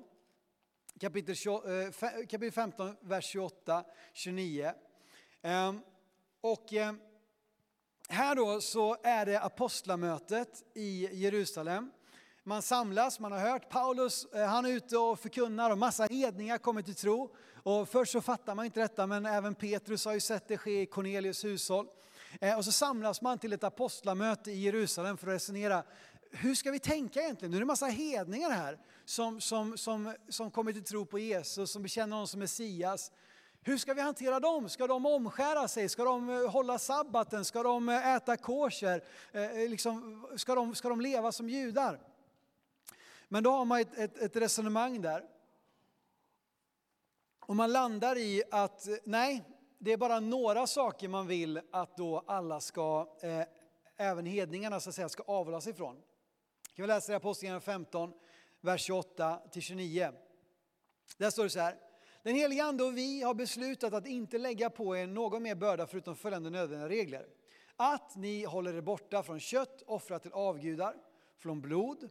kapitel 15, vers 28-29. Och här då så är det apostlamötet i Jerusalem. Man samlas, man har hört Paulus, han är ute och förkunnar och massa hedningar kommer till tro. Och först så fattar man inte detta, men även Petrus har ju sett det ske i Cornelius hushåll. Och så samlas man till ett apostlamöte i Jerusalem för att resonera. Hur ska vi tänka egentligen? Nu är det en massa hedningar här som kommer till tro på Jesus, som bekänner honom som Messias. Hur ska vi hantera dem? Ska de omskära sig? Ska de hålla sabbaten? Ska de äta kosher? Ska de leva som judar? Men då har man ett resonemang där. Och man landar i att nej, det är bara några saker man vill att då alla ska, även hedningarna så att säga, ska avhålla sig ifrån. Kan vi läsa i Apostlagärningarna 15, vers 28-29. Där står det så här. Den helige ande och vi har beslutat att inte lägga på er någon mer börda förutom följande nödvändiga regler. Att ni håller er borta från kött offrat till avgudar, från blod,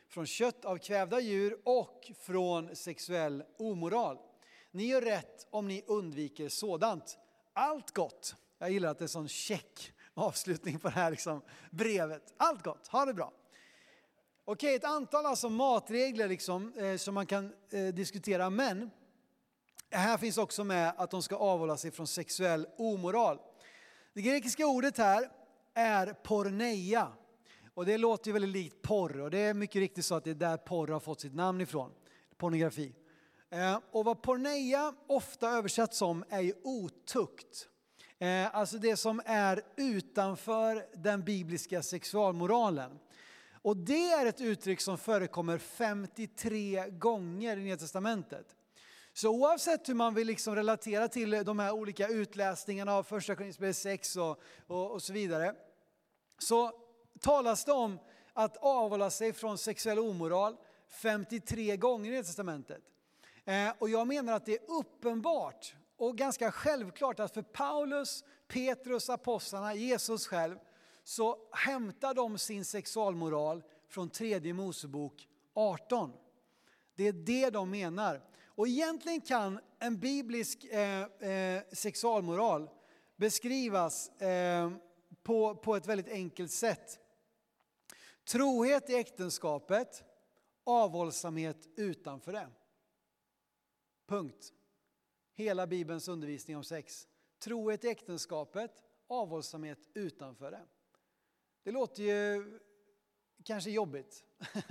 från kött av kvävda djur och från sexuell omoral. Ni gör rätt om ni undviker sådant. Allt gott. Jag gillar att det är en sån check avslutning på det här brevet. Allt gott, ha det bra. Okej, ett antal matregler som man kan diskutera, men här finns också med att de ska avhålla sig från sexuell omoral. Det grekiska ordet här är porneia. Och det låter ju väldigt likt porr. Och det är mycket riktigt så att det är där porr har fått sitt namn ifrån. Pornografi. Och vad porneia ofta översätts som är ju otukt. Alltså det som är utanför den bibliska sexualmoralen. Och det är ett uttryck som förekommer 53 gånger i Nya testamentet. Så oavsett hur man vill relatera till de här olika utläsningarna av första Korinthierbrevet 6 och så vidare, så talas det om att avhålla sig från sexuell omoral 53 gånger i Nya testamentet. Och jag menar att det är uppenbart och ganska självklart att för Paulus, Petrus, apostlarna, Jesus själv, så hämtar de sin sexualmoral från 3 Mosebok 18. Det är det de menar. Och egentligen kan en biblisk sexualmoral beskrivas på ett väldigt enkelt sätt. Trohet i äktenskapet, avhållsamhet utanför det. Punkt. Hela Bibelns undervisning om sex. Trohet i äktenskapet, avhållsamhet utanför det. Det låter ju kanske jobbigt,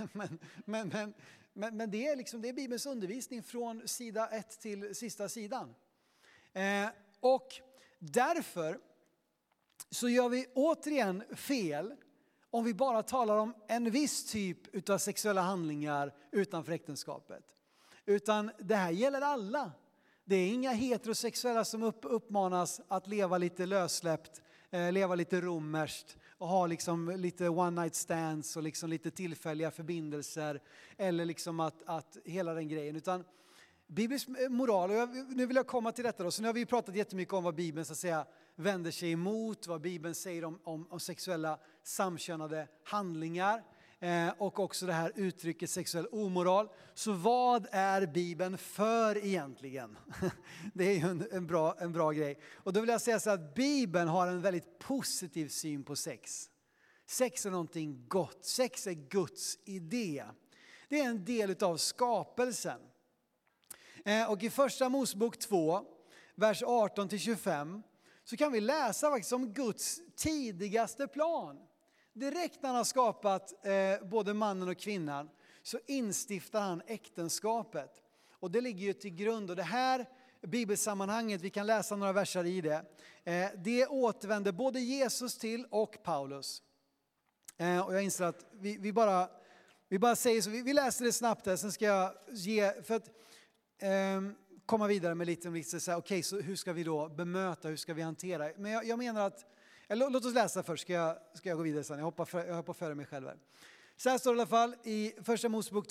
men det är Bibelns undervisning från sida 1 till sista sidan. Och därför så gör vi återigen fel om vi bara talar om en viss typ av sexuella handlingar utanför äktenskapet. Utan det här gäller alla. Det är inga heterosexuella som uppmanas att leva lite lössläppt, leva lite romerskt och ha lite one night stands och lite tillfälliga förbindelser eller att hela den grejen. Utan biblisk moral, och nu vill jag komma till detta då. Så nu har vi pratat jättemycket om vad Bibeln så att säga vänder sig emot, vad Bibeln säger om sexuella samkönade handlingar. Och också det här uttrycket sexuell omoral. Så vad är Bibeln för egentligen? Det är ju en bra grej. Och då vill jag säga så att Bibeln har en väldigt positiv syn på sex. Sex är någonting gott. Sex är Guds idé. Det är en del av skapelsen. Och i första Mosebok 2, vers 18-25, så kan vi läsa faktiskt om Guds tidigaste plan. Direkt när han har skapat både mannen och kvinnan så instiftar han äktenskapet. Och det ligger ju till grund. Och det här bibelsammanhanget, vi kan läsa några verser i det. Det återvänder både Jesus till och Paulus. Och jag inser att vi bara säger så. Vi läser det snabbt här, sen ska jag ge... För att komma vidare med lite så här, okej, så hur ska vi då bemöta, hur ska vi hantera? Men jag menar att... Låt oss läsa först, ska jag gå vidare sen. Jag hoppar före mig själv här. Så här står det i alla fall i första Mosebok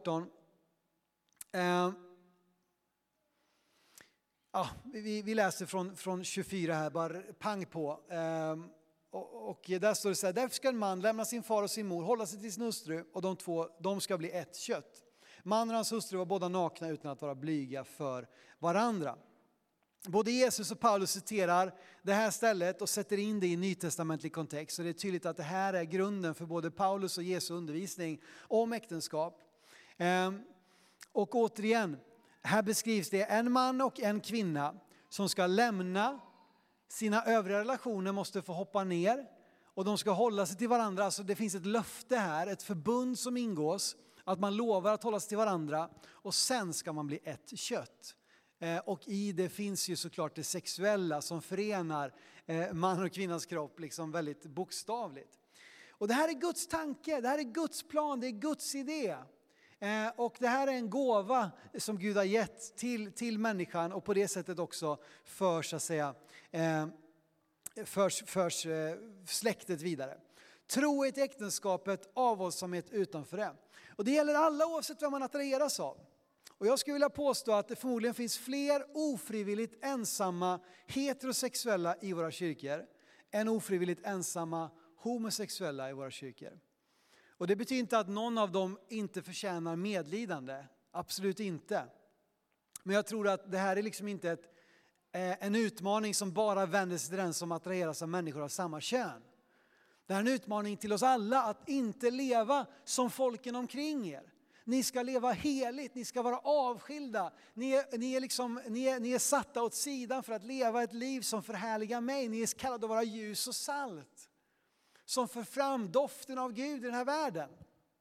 2:18. Vi läser från 24 här, bara pang på. Och där står det så här: därför ska en man lämna sin far och sin mor, hålla sig till sin hustru, och de ska bli ett kött. Mannen och hans hustru var båda nakna utan att vara blyga för varandra. Både Jesus och Paulus citerar det här stället och sätter in det i nytestamentlig kontext. Så det är tydligt att det här är grunden för både Paulus och Jesu undervisning om äktenskap. Och återigen, här beskrivs det en man och en kvinna som ska lämna sina övriga relationer, måste få hoppa ner. Och de ska hålla sig till varandra. Alltså det finns ett löfte här, ett förbund som ingås. Att man lovar att hålla sig till varandra och sen ska man bli ett kött. Och i det finns ju såklart det sexuella som förenar man och kvinnans kropp väldigt bokstavligt. Och det här är Guds tanke, det här är Guds plan, det är Guds idé. Och det här är en gåva som Gud har gett till människan och på det sättet också förs släktet vidare. Trohet i äktenskapet, avhållsamhet utanför det. Och det gäller alla oavsett vad man attraheras av. Och jag skulle vilja påstå att det förmodligen finns fler ofrivilligt ensamma heterosexuella i våra kyrkor än ofrivilligt ensamma homosexuella i våra kyrkor. Och det betyder inte att någon av dem inte förtjänar medlidande. Absolut inte. Men jag tror att det här är liksom inte en utmaning som bara vänder sig till den som attraheras av människor av samma kön. Det här är en utmaning till oss alla att inte leva som folken omkring er. Ni ska leva heligt, ni ska vara avskilda. Ni är satta åt sidan för att leva ett liv som förhärligar mig. Ni är kallade att vara ljus och salt. Som för fram doften av Gud i den här världen.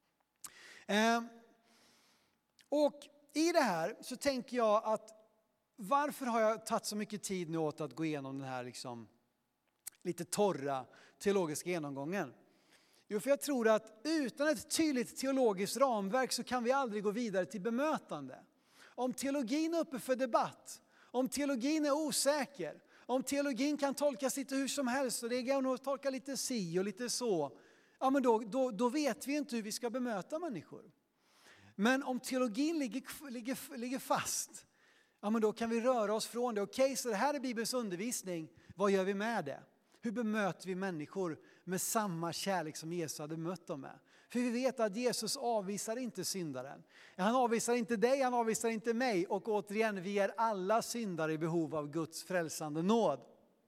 Och i det här så tänker jag att varför har jag tagit så mycket tid nu åt att gå igenom den här liksom lite torra teologiska genomgången? Jo, för jag tror att utan ett tydligt teologiskt ramverk så kan vi aldrig gå vidare till bemötande. Om teologin är uppe för debatt, om teologin är osäker, om teologin kan tolkas lite hur som helst och det går att tolka lite si och lite så, ja men då vet vi inte hur vi ska bemöta människor. Men om teologin ligger fast, ja men då kan vi röra oss från det. Okej, så det här är Bibelns undervisning, vad gör vi med det? Hur bemöter vi människor med samma kärlek som Jesus hade mött dem med? För vi vet att Jesus avvisar inte syndaren. Han avvisar inte dig, han avvisar inte mig. Och återigen, vi är alla syndare i behov av Guds frälsande nåd.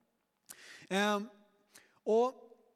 Och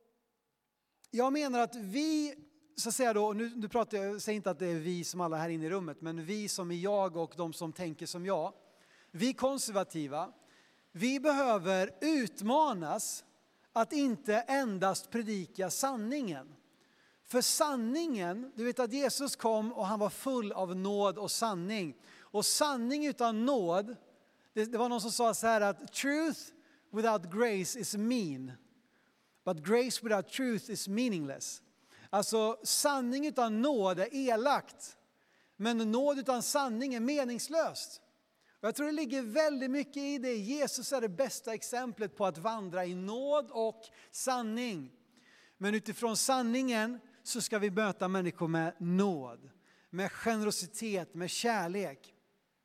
jag menar att vi, så att säga då, nu pratar jag säger inte att det är vi som alla här inne i rummet, men vi som är jag och de som tänker som jag. Vi konservativa, vi behöver utmanas att inte endast predika sanningen. För sanningen, du vet att Jesus kom och han var full av nåd och sanning. Och sanning utan nåd, det var någon som sa så här att truth without grace is mean. But grace without truth is meaningless. Alltså sanning utan nåd är elakt. Men nåd utan sanning är meningslöst. Och jag tror det ligger väldigt mycket i det. Jesus är det bästa exemplet på att vandra i nåd och sanning. Men utifrån sanningen så ska vi möta människor med nåd. Med generositet, med kärlek.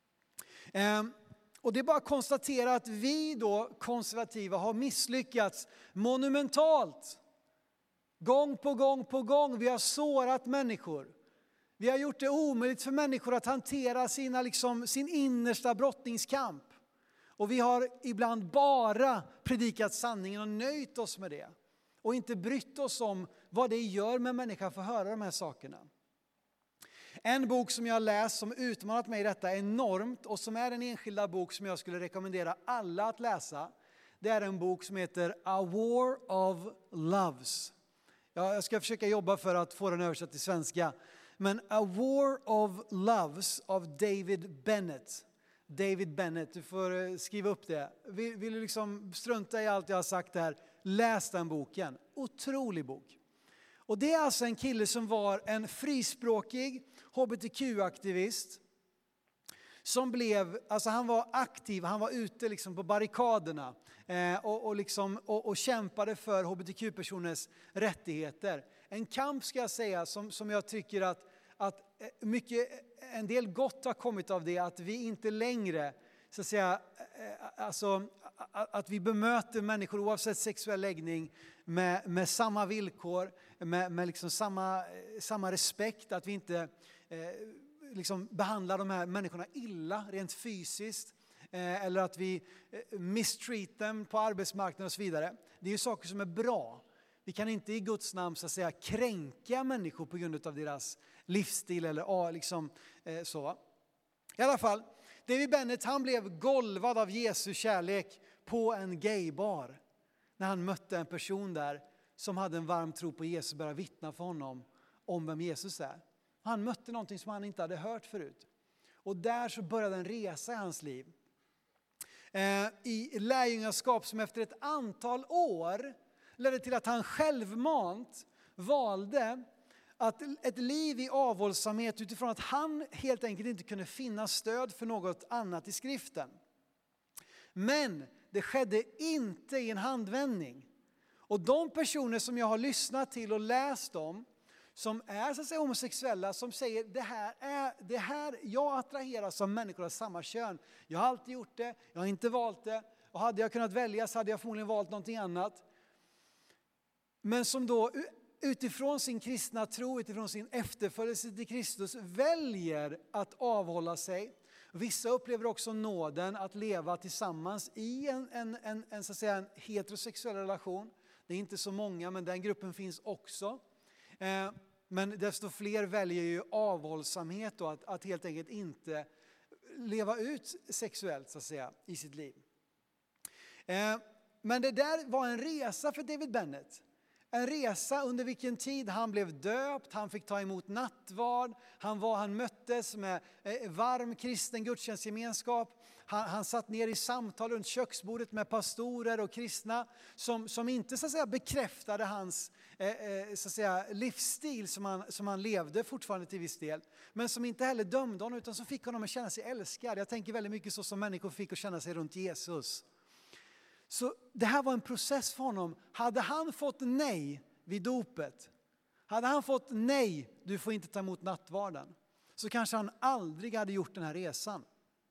Och det är bara att konstatera att vi då konservativa har misslyckats monumentalt. Gång på gång på gång. Vi har sårat människor. Vi har gjort det omöjligt för människor att hantera sin innersta brottningskamp. Och vi har ibland bara predikat sanningen och nöjt oss med det. Och inte brytt oss om vad det gör med människan att få höra de här sakerna. En bok som jag har läst som utmanat mig i detta enormt och som är en enskilda bok som jag skulle rekommendera alla att läsa. Det är en bok som heter A War of Loves. Jag ska försöka jobba för att få den översatt till svenska. Men A War of Loves av David Bennett. David Bennett, du får skriva upp det. Vill du liksom strunta i allt jag har sagt här, läs den boken. Otrolig bok. Och det är alltså en kille som var en frispråkig hbtq-aktivist. Som han var aktiv, han var ute liksom på barrikaderna och kämpade för hbtq-personers rättigheter. En kamp ska jag säga som jag tycker att en del gott har kommit av det, att vi inte längre så att säga, att vi bemöter människor oavsett sexuell läggning med samma villkor, med liksom samma respekt, att vi inte liksom behandlar de här människorna illa rent fysiskt eller att vi mistreat dem på arbetsmarknaden och så vidare. Det är ju saker som är bra. Vi kan inte i Guds namn så att säga kränka människor på grund av deras livsstil eller liksom så. I alla fall, David Bennett, han blev golvad av Jesu kärlek på en gaybar. När han mötte en person där som hade en varm tro på Jesus och började vittna för honom om vem Jesus är. Han mötte någonting som han inte hade hört förut. Och där så började en resa i hans liv. I lärjungaskap som efter ett antal år ledde till att han självmant valde att ett liv i avhållsamhet utifrån att han helt enkelt inte kunde finna stöd för något annat i skriften. Men det skedde inte i en handvändning. Och de personer som jag har lyssnat till och läst om, som är så att säga homosexuella, som säger det här jag attraheras av människor av samma kön. Jag har alltid gjort det, jag har inte valt det. Och hade jag kunnat välja så hade jag förmodligen valt någonting annat. Men som då utifrån sin kristna tro, utifrån sin efterföljelse till Kristus väljer att avhålla sig. Vissa upplever också nåden att leva tillsammans i en, så att säga, en heterosexuell relation. Det är inte så många, men den gruppen finns också. Men desto fler väljer ju avhållsamhet och att helt enkelt inte leva ut sexuellt, så att säga, i sitt liv. Men det där var en resa för David Bennett. En resa under vilken tid han blev döpt, han fick ta emot nattvard, han möttes med varm kristen gudstjänstgemenskap. Han satt ner i samtal runt köksbordet med pastorer och kristna som inte, så att säga, bekräftade hans så att säga, livsstil som han levde fortfarande till viss del. Men som inte heller dömde honom, utan som fick honom att känna sig älskad. Jag tänker väldigt mycket så som människor fick att känna sig runt Jesus. Så det här var en process för honom. Hade han fått nej vid dopet, hade han fått nej, du får inte ta emot nattvarden, så kanske han aldrig hade gjort den här resan.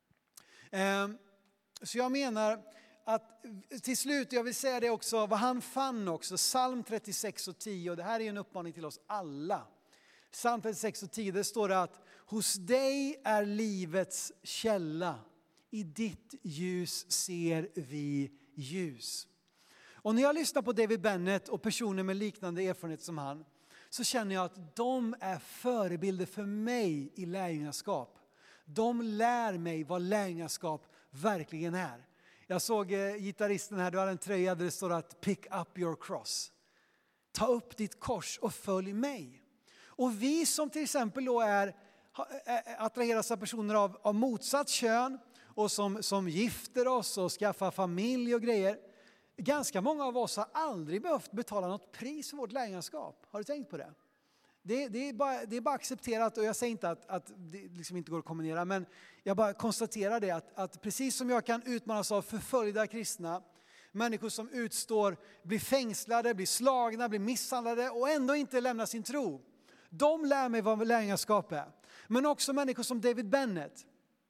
Så jag menar att till slut, jag vill säga det också, vad han fann också, psalm 36:10, och det här är en uppmaning till oss alla. Psalm 36:10, det står det att hos dig är livets källa, i ditt ljus ser vi ljus. Och när jag lyssnar på David Bennett och personer med liknande erfarenhet som han, så känner jag att de är förebilder för mig i lärjungaskap. De lär mig vad lärjungaskap verkligen är. Jag såg gitarristen här, du har en tröja där det står att pick up your cross. Ta upp ditt kors och följ mig. Och vi som till exempel då attraheras av personer av motsatt kön och som gifter oss och skaffar familj och grejer. Ganska många av oss har aldrig behövt betala något pris för vårt lärjungaskap. Har du tänkt på det? Det är bara accepterat, och jag säger inte att det liksom inte går att kombinera, men jag bara konstaterar det att precis som jag kan utmanas av förföljda kristna, människor som blir fängslade, blir slagna, blir misshandlade och ändå inte lämnar sin tro. De lär mig vad lärjungaskap är. Men också människor som David Bennett,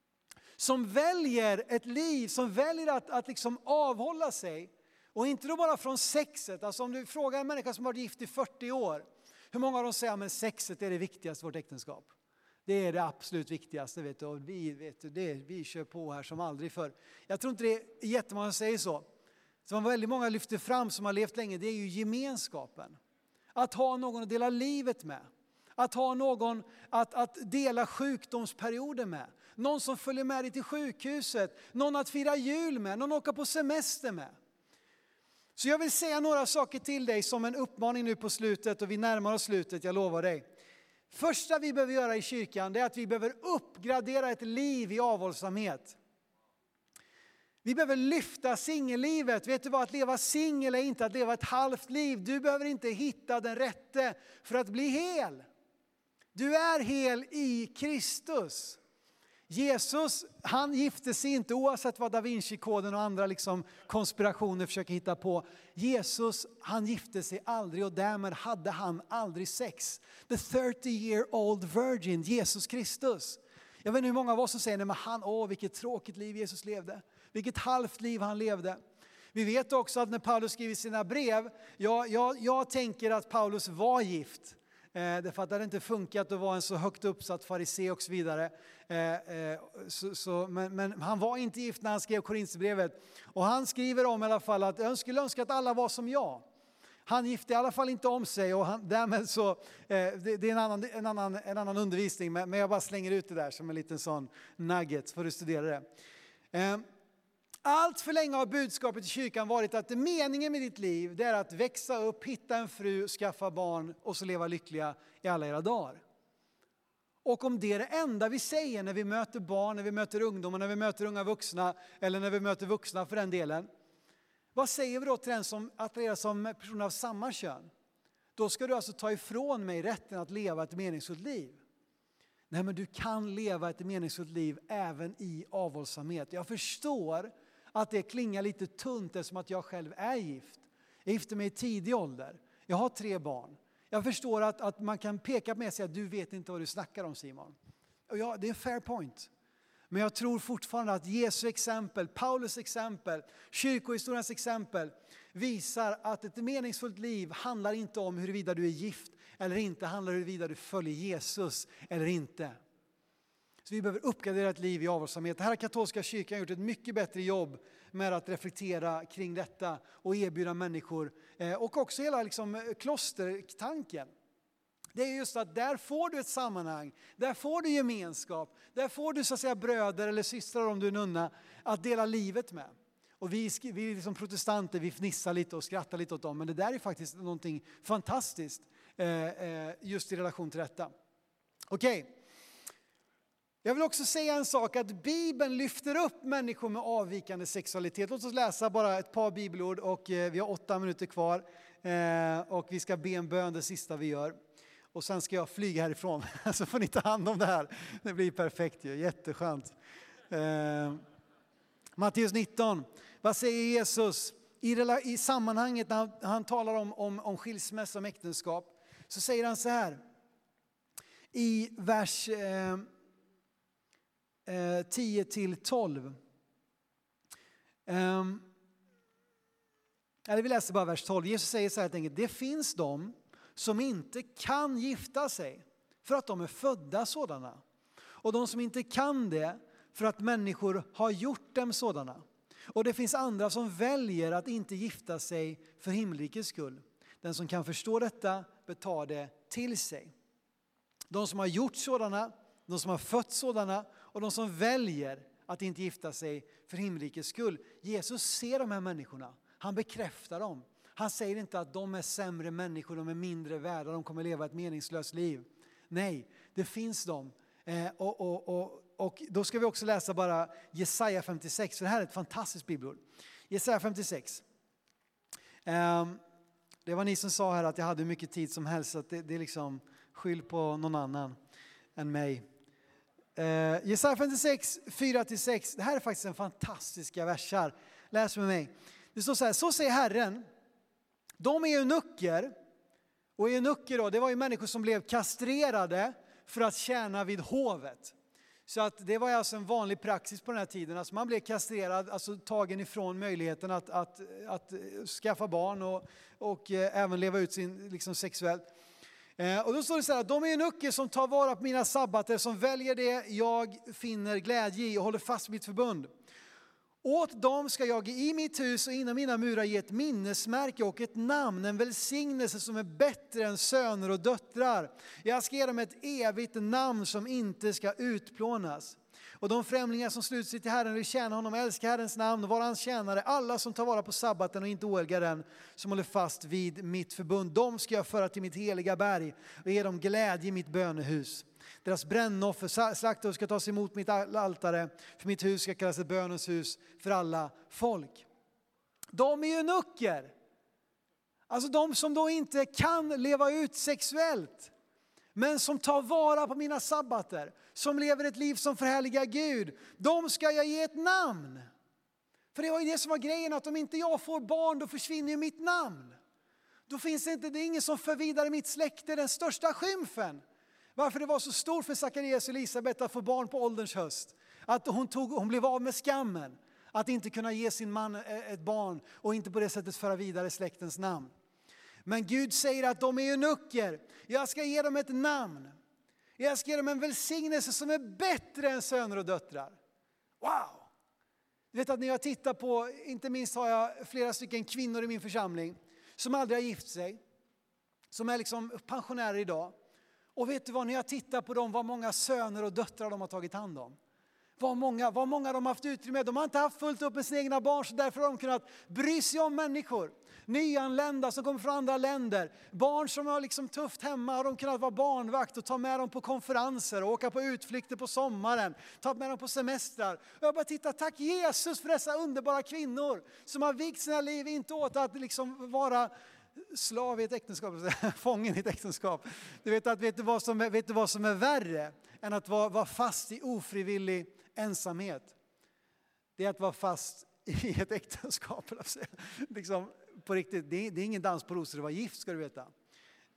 som väljer ett liv, som väljer att liksom avhålla sig. Och inte då bara från sexet. Alltså om du frågar en människa som har varit gift i 40 år. Hur många av dem säger att sexet är det viktigaste i vårt äktenskap? Det är det absolut viktigaste. Vet du. Och vi kör på här som aldrig förr. Jag tror inte det är jättemånga som säger så. Som väldigt många lyfter fram som har levt länge. Det är ju gemenskapen. Att ha någon att dela livet med. Att ha någon att dela sjukdomsperioder med. Någon som följer med dig till sjukhuset. Någon att fira jul med. Någon att åka på semester med. Så jag vill säga några saker till dig som en uppmaning nu på slutet. Och vi närmar oss slutet, jag lovar dig. Första vi behöver göra i kyrkan, det är att vi behöver uppgradera ett liv i avhållsamhet. Vi behöver lyfta singellivet. Vet du vad, att leva singel är inte att leva ett halvt liv. Du behöver inte hitta den rätte för att bli hel. Du är hel i Kristus. Jesus, han gifte sig inte oavsett vad Da Vinci-koden och andra liksom konspirationer försöker hitta på. Jesus, han gifte sig aldrig och därmed hade han aldrig sex. The 30-year-old virgin, Jesus Kristus. Jag vet inte hur många av oss som säger, men vilket tråkigt liv Jesus levde. Vilket halvt liv han levde. Vi vet också att när Paulus skriver sina brev, jag tänker att Paulus var gift. Därför att det hade inte funkat att vara en så högt uppsatt farisé och så vidare. Men han var inte gift när han skrev Korinthierbrevet. Och han skriver om i alla fall att jag skulle önska att alla var som jag. Han gifte i alla fall inte om sig och därmed så, det är en annan undervisning. Men jag bara slänger ut det där som en liten sån nugget för att studera det. Allt för länge har budskapet i kyrkan varit att meningen med ditt liv, det är att växa upp, hitta en fru, skaffa barn och så leva lyckliga i alla era dagar. Och om det är det enda vi säger när vi möter barn, när vi möter ungdomar, när vi möter unga vuxna eller när vi möter vuxna för den delen. Vad säger vi då till den som attraheras som person av samma kön? Då ska du alltså ta ifrån mig rätten att leva ett meningsfullt liv. Nej, men du kan leva ett meningsfullt liv även i avhållsamhet. Jag förstår att det klingar lite tunt eftersom att jag själv är gift. Jag gifte mig i tidig ålder. Jag har 3 barn. Jag förstår att man kan peka på mig och säga att du vet inte vad du snackar om, Simon. Och ja, det är en fair point. Men jag tror fortfarande att Jesu exempel, Paulus exempel, kyrkohistoriens exempel visar att ett meningsfullt liv handlar inte om huruvida du är gift eller inte, handlar huruvida du följer Jesus eller inte. Så vi behöver uppgradera ett liv i avhållsamhet. Här har katolska kyrkan gjort ett mycket bättre jobb med att reflektera kring detta och erbjuda människor, och också hela klostertanken. Det är just att där får du ett sammanhang, där får du gemenskap, där får du så att säga bröder eller systrar om du är nunna att dela livet med. Och vi som protestanter, vi fnissar lite och skrattar lite åt dem, men det där är faktiskt någonting fantastiskt just i relation till detta. Okej. Jag vill också säga en sak, att Bibeln lyfter upp människor med avvikande sexualitet. Låt oss läsa bara ett par bibelord och vi har 8 minuter kvar. Och vi ska be en bön det sista vi gör. Och sen ska jag flyga härifrån, så får ni ta hand om det här. Det blir perfekt ju, jätteskönt. Matteus 19, vad säger Jesus? I sammanhanget när han talar om skilsmässa och äktenskap, så säger han så här. I vers 10-12. Eller vi läser bara vers 12. Jesus säger så här helt enkelt. Det finns de som inte kan gifta sig för att de är födda sådana. Och de som inte kan det för att människor har gjort dem sådana. Och det finns andra som väljer att inte gifta sig för himmelrikets skull. Den som kan förstå detta betar det till sig. De som har gjort sådana, de som har fött sådana och de som väljer att inte gifta sig för himmelrikets skull. Jesus ser de här människorna. Han bekräftar dem. Han säger inte att de är sämre människor, de är mindre värda, de kommer leva ett meningslöst liv. Nej, det finns de. Och då ska vi också läsa bara Jesaja 56, för det här är ett fantastiskt bibelord. Jesaja 56. Det var ni som sa här att jag hade mycket tid som helst, så att det är liksom skyll på någon annan än mig. Jesaja 56, 4-6. Det här är faktiskt en fantastiska versar. Läs med mig. Det står så här, så säger Herren, de är eunucker, och eunucker då, det var ju människor som blev kastrerade för att tjäna vid hovet. Så att det var alltså en vanlig praxis på den här tiden. Alltså man blev kastrerad, alltså tagen ifrån möjligheten att skaffa barn och även leva ut sin liksom sexuellt. Och då står det så här, de är eunucker som tar vara på mina sabbater, som väljer det jag finner glädje i och håller fast mitt förbund. Åt dem ska jag i mitt hus och inom mina murar ge ett minnesmärke och ett namn, en välsignelse som är bättre än söner och döttrar. Jag ska ge dem ett evigt namn som inte ska utplånas. Och de främlingar som sluter sig till Herren vill tjäna honom, älskar Herrens namn och vara hans tjänare. Alla som tar vara på sabbaten och inte ohelgar den, som håller fast vid mitt förbund. De ska jag föra till mitt heliga berg och ge dem glädje i mitt bönehus. Deras brännoffer, slaktoffer ska tas emot mitt altare, för mitt hus ska kallas ett bönens hus för alla folk. De är eunucker. Alltså de som då inte kan leva ut sexuellt, men som tar vara på mina sabbater, som lever ett liv som förhärligar Gud. De ska jag ge ett namn. För det var ju det som var grejen, att om inte jag får barn, då försvinner ju mitt namn. Då finns det inte, det är ingen som för vidare mitt släkte, den största skymfen. Varför det var så stort för Sakarias och Elisabet att få barn på ålderns höst. Att hon blev av med skammen. Att inte kunna ge sin man ett barn och inte på det sättet föra vidare släktens namn. Men Gud säger att de är eunucker. Jag ska ge dem ett namn. Jag ska ge dem en välsignelse som är bättre än söner och döttrar. Wow! Du vet att när jag tittar på, inte minst har jag flera stycken kvinnor i min församling som aldrig har gift sig. Som är liksom pensionärer idag. Och vet du vad, när jag tittar på dem, vad många söner och döttrar de har tagit hand om. Vad många de har haft utrymme. De har inte haft fullt upp med sina egna barn, så därför har de kunnat bry sig om människor. Nyanlända som kommer från andra länder. Barn som har liksom tufft hemma, har de kunnat vara barnvakt och ta med dem på konferenser och åka på utflykter på sommaren. Ta med dem på semestrar. Och jag bara tittar, tack Jesus för dessa underbara kvinnor som har vigt sina liv inte åt att liksom vara slav i ett äktenskap, fången i ett äktenskap. Vet du vad som är värre än att vara fast i ofrivillig ensamhet? Det är att vara fast i ett äktenskap. Liksom, på riktigt, det är ingen dans på rosor att vara gift, ska du veta.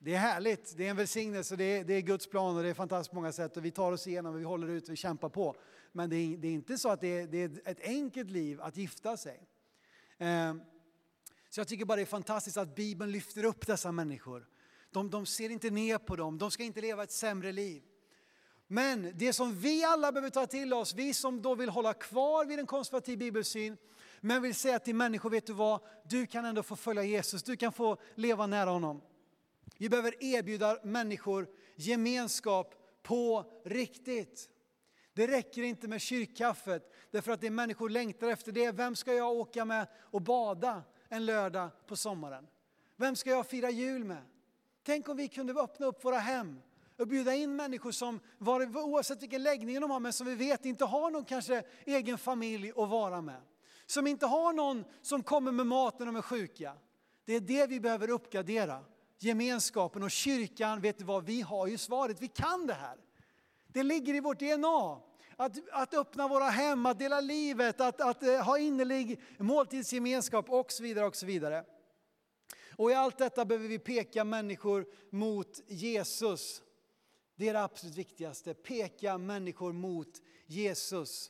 Det är härligt, det är en välsignelse, det är Guds plan och det är fantastiskt på många sätt. Och vi tar oss igenom, vi håller ut, vi kämpar på. Men det är inte så att det är ett enkelt liv att gifta sig. Så jag tycker bara det är fantastiskt att Bibeln lyfter upp dessa människor. De ser inte ner på dem, de ska inte leva ett sämre liv. Men det som vi alla behöver ta till oss, vi som då vill hålla kvar vid en konservativ bibelsyn, men vill säga till människor, vet du vad, du kan ändå få följa Jesus, du kan få leva nära honom. Vi behöver erbjuda människor gemenskap på riktigt. Det räcker inte med kyrkkaffet, därför att det människor längtar efter det. Vem ska jag åka med och bada en lördag på sommaren? Vem ska jag fira jul med? Tänk om vi kunde öppna upp våra hem och bjuda in människor som, oavsett vilken läggning de har, men som vi vet inte har någon kanske egen familj att vara med. Som inte har någon som kommer med mat när de är sjuka. Det är det vi behöver uppgradera. Gemenskapen och kyrkan, vet du vad, vi har ju svaret, vi kan det här. Det ligger i vårt DNA. Att öppna våra hem, att dela livet, att ha innerlig måltidsgemenskap och så vidare och så vidare. Och i allt detta behöver vi peka människor mot Jesus. Det är det absolut viktigaste, peka människor mot Jesus.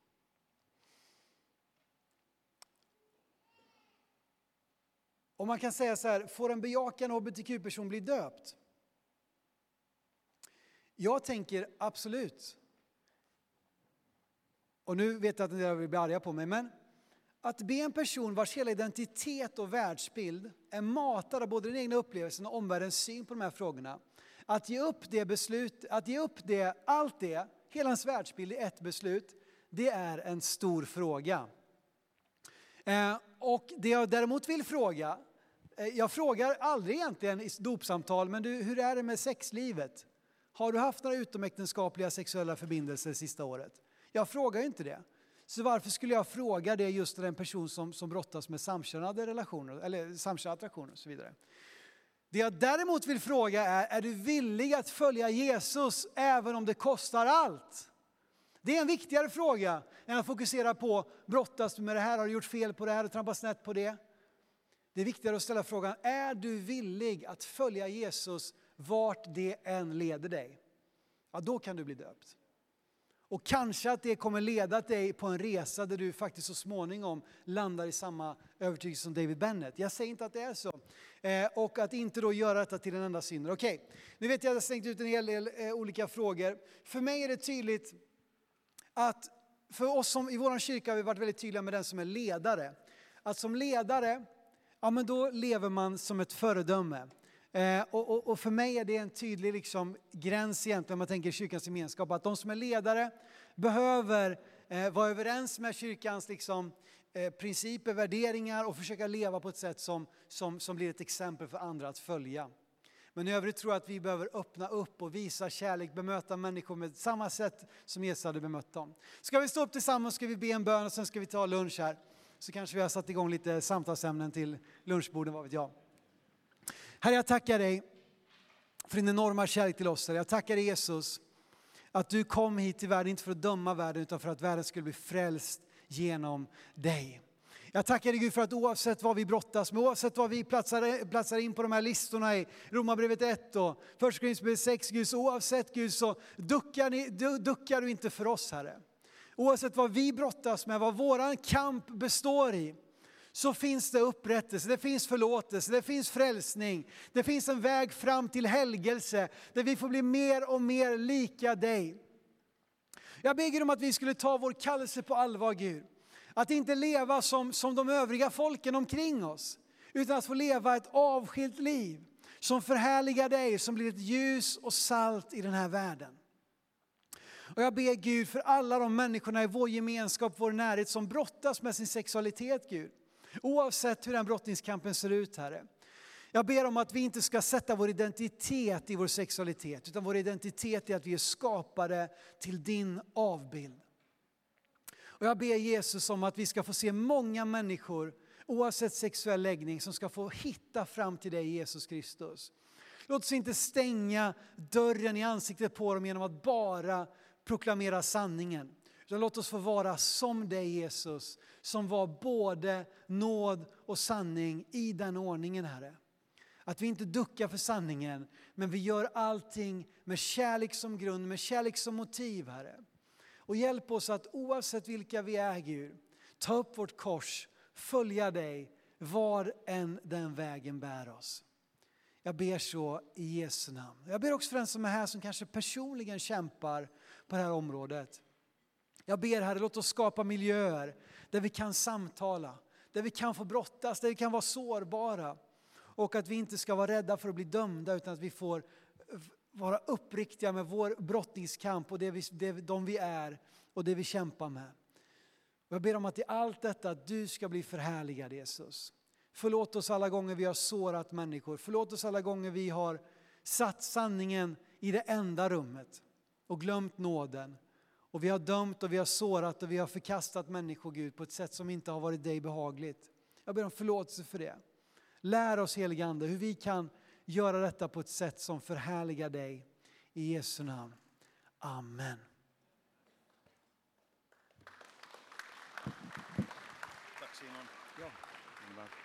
Och man kan säga så här, får en bejakande hbtq-person bli döpt? Jag tänker absolut. Och nu vet jag att ni vill bli arga på mig, men att be en person vars hela identitet och världsbild är matad av både den egna upplevelsen och omvärldens syn på de här frågorna. Att ge upp det beslut, att ge upp det, allt det, hela ens världsbild i ett beslut, det är en stor fråga. Och det jag däremot vill fråga, jag frågar aldrig egentligen i dopsamtal, men hur är det med sexlivet? Har du haft några utomäktenskapliga sexuella förbindelser det sista året? Jag frågar ju inte det. Så varför skulle jag fråga det just till en person som brottas med samkönade relationer eller samkönade attraktioner och så vidare. Det jag däremot vill fråga är du villig att följa Jesus även om det kostar allt? Det är en viktigare fråga än att fokusera på brottas med det här, har du gjort fel på det här och trampat snett på det. Det är viktigare att ställa frågan, är du villig att följa Jesus vart det än leder dig? Ja, då kan du bli döpt. Och kanske att det kommer leda dig på en resa där du faktiskt så småningom landar i samma övertygelse som David Bennett. Jag säger inte att det är så. Och att inte då göra detta till en enda synd. Okej, nu vet jag att jag har slängt ut en hel del olika frågor. För mig är det tydligt att för oss som i vår kyrka har vi varit väldigt tydliga med den som är ledare. Att som ledare, ja men då lever man som ett föredöme. Och för mig är det en tydlig gräns egentligen om man tänker kyrkans gemenskap. Att de som är ledare behöver vara överens med kyrkans principer, värderingar och försöka leva på ett sätt som blir ett exempel för andra att följa. Men i övrigt tror jag att vi behöver öppna upp och visa kärlek, bemöta människor med samma sätt som Jesus hade bemött dem. Ska vi stå upp tillsammans, ska vi be en bön och sen ska vi ta lunch här. Så kanske vi har satt igång lite samtalsämnen till lunchborden, vad vet jag. Herre, jag tackar dig för din enorma kärlek till oss. Jag tackar dig Jesus att du kom hit till världen, inte för att döma världen utan för att världen skulle bli frälst genom dig. Jag tackar dig Gud för att oavsett vad vi brottas med, oavsett vad vi platsar in på de här listorna i Romarbrevet 1 och Första Korinthierbrevet 6, Gud, så oavsett Gud så duckar du inte för oss, Herre. Oavsett vad vi brottas med, vad våran kamp består i, så finns det upprättelse, det finns förlåtelse, det finns frälsning. Det finns en väg fram till helgelse där vi får bli mer och mer lika dig. Jag ber Gud om att vi skulle ta vår kallelse på allvar, Gud. Att inte leva som de övriga folken omkring oss, utan att få leva ett avskilt liv som förhärligar dig, som blir ett ljus och salt i den här världen. Och jag ber Gud för alla de människorna i vår gemenskap, vår närhet som brottas med sin sexualitet, Gud. Oavsett hur den brottningskampen ser ut, Herre. Jag ber om att vi inte ska sätta vår identitet i vår sexualitet, utan vår identitet är att vi är skapade till din avbild. Och jag ber Jesus om att vi ska få se många människor, oavsett sexuell läggning, som ska få hitta fram till dig, Jesus Kristus. Låt oss inte stänga dörren i ansiktet på dem genom att bara proklamera sanningen. Utan låt oss få vara som dig, Jesus, som var både nåd och sanning i den ordningen, Herre. Att vi inte duckar för sanningen, men vi gör allting med kärlek som grund, med kärlek som motiv, Herre. Och hjälp oss att oavsett vilka vi är, Gud, ta upp vårt kors, följa dig, var än den vägen bär oss. Jag ber så i Jesu namn. Jag ber också för den som är här som kanske personligen kämpar på det här området. Jag ber, Herre, låt oss skapa miljöer där vi kan samtala, där vi kan få brottas, där vi kan vara sårbara. Och att vi inte ska vara rädda för att bli dömda, utan att vi får vara uppriktiga med vår brottningskamp och de vi är och det vi kämpar med. Och jag ber om att i allt detta att du ska bli förhärligad, Jesus. Förlåt oss alla gånger vi har sårat människor. Förlåt oss alla gånger vi har satt sanningen i det enda rummet och glömt nåden. Och vi har dömt och vi har sårat och vi har förkastat människor, Gud, på ett sätt som inte har varit dig behagligt. Jag ber om förlåtelse för det. Lär oss, helige Ande, hur vi kan göra detta på ett sätt som förhärligar dig. I Jesu namn. Amen. Tack Simon. Ja.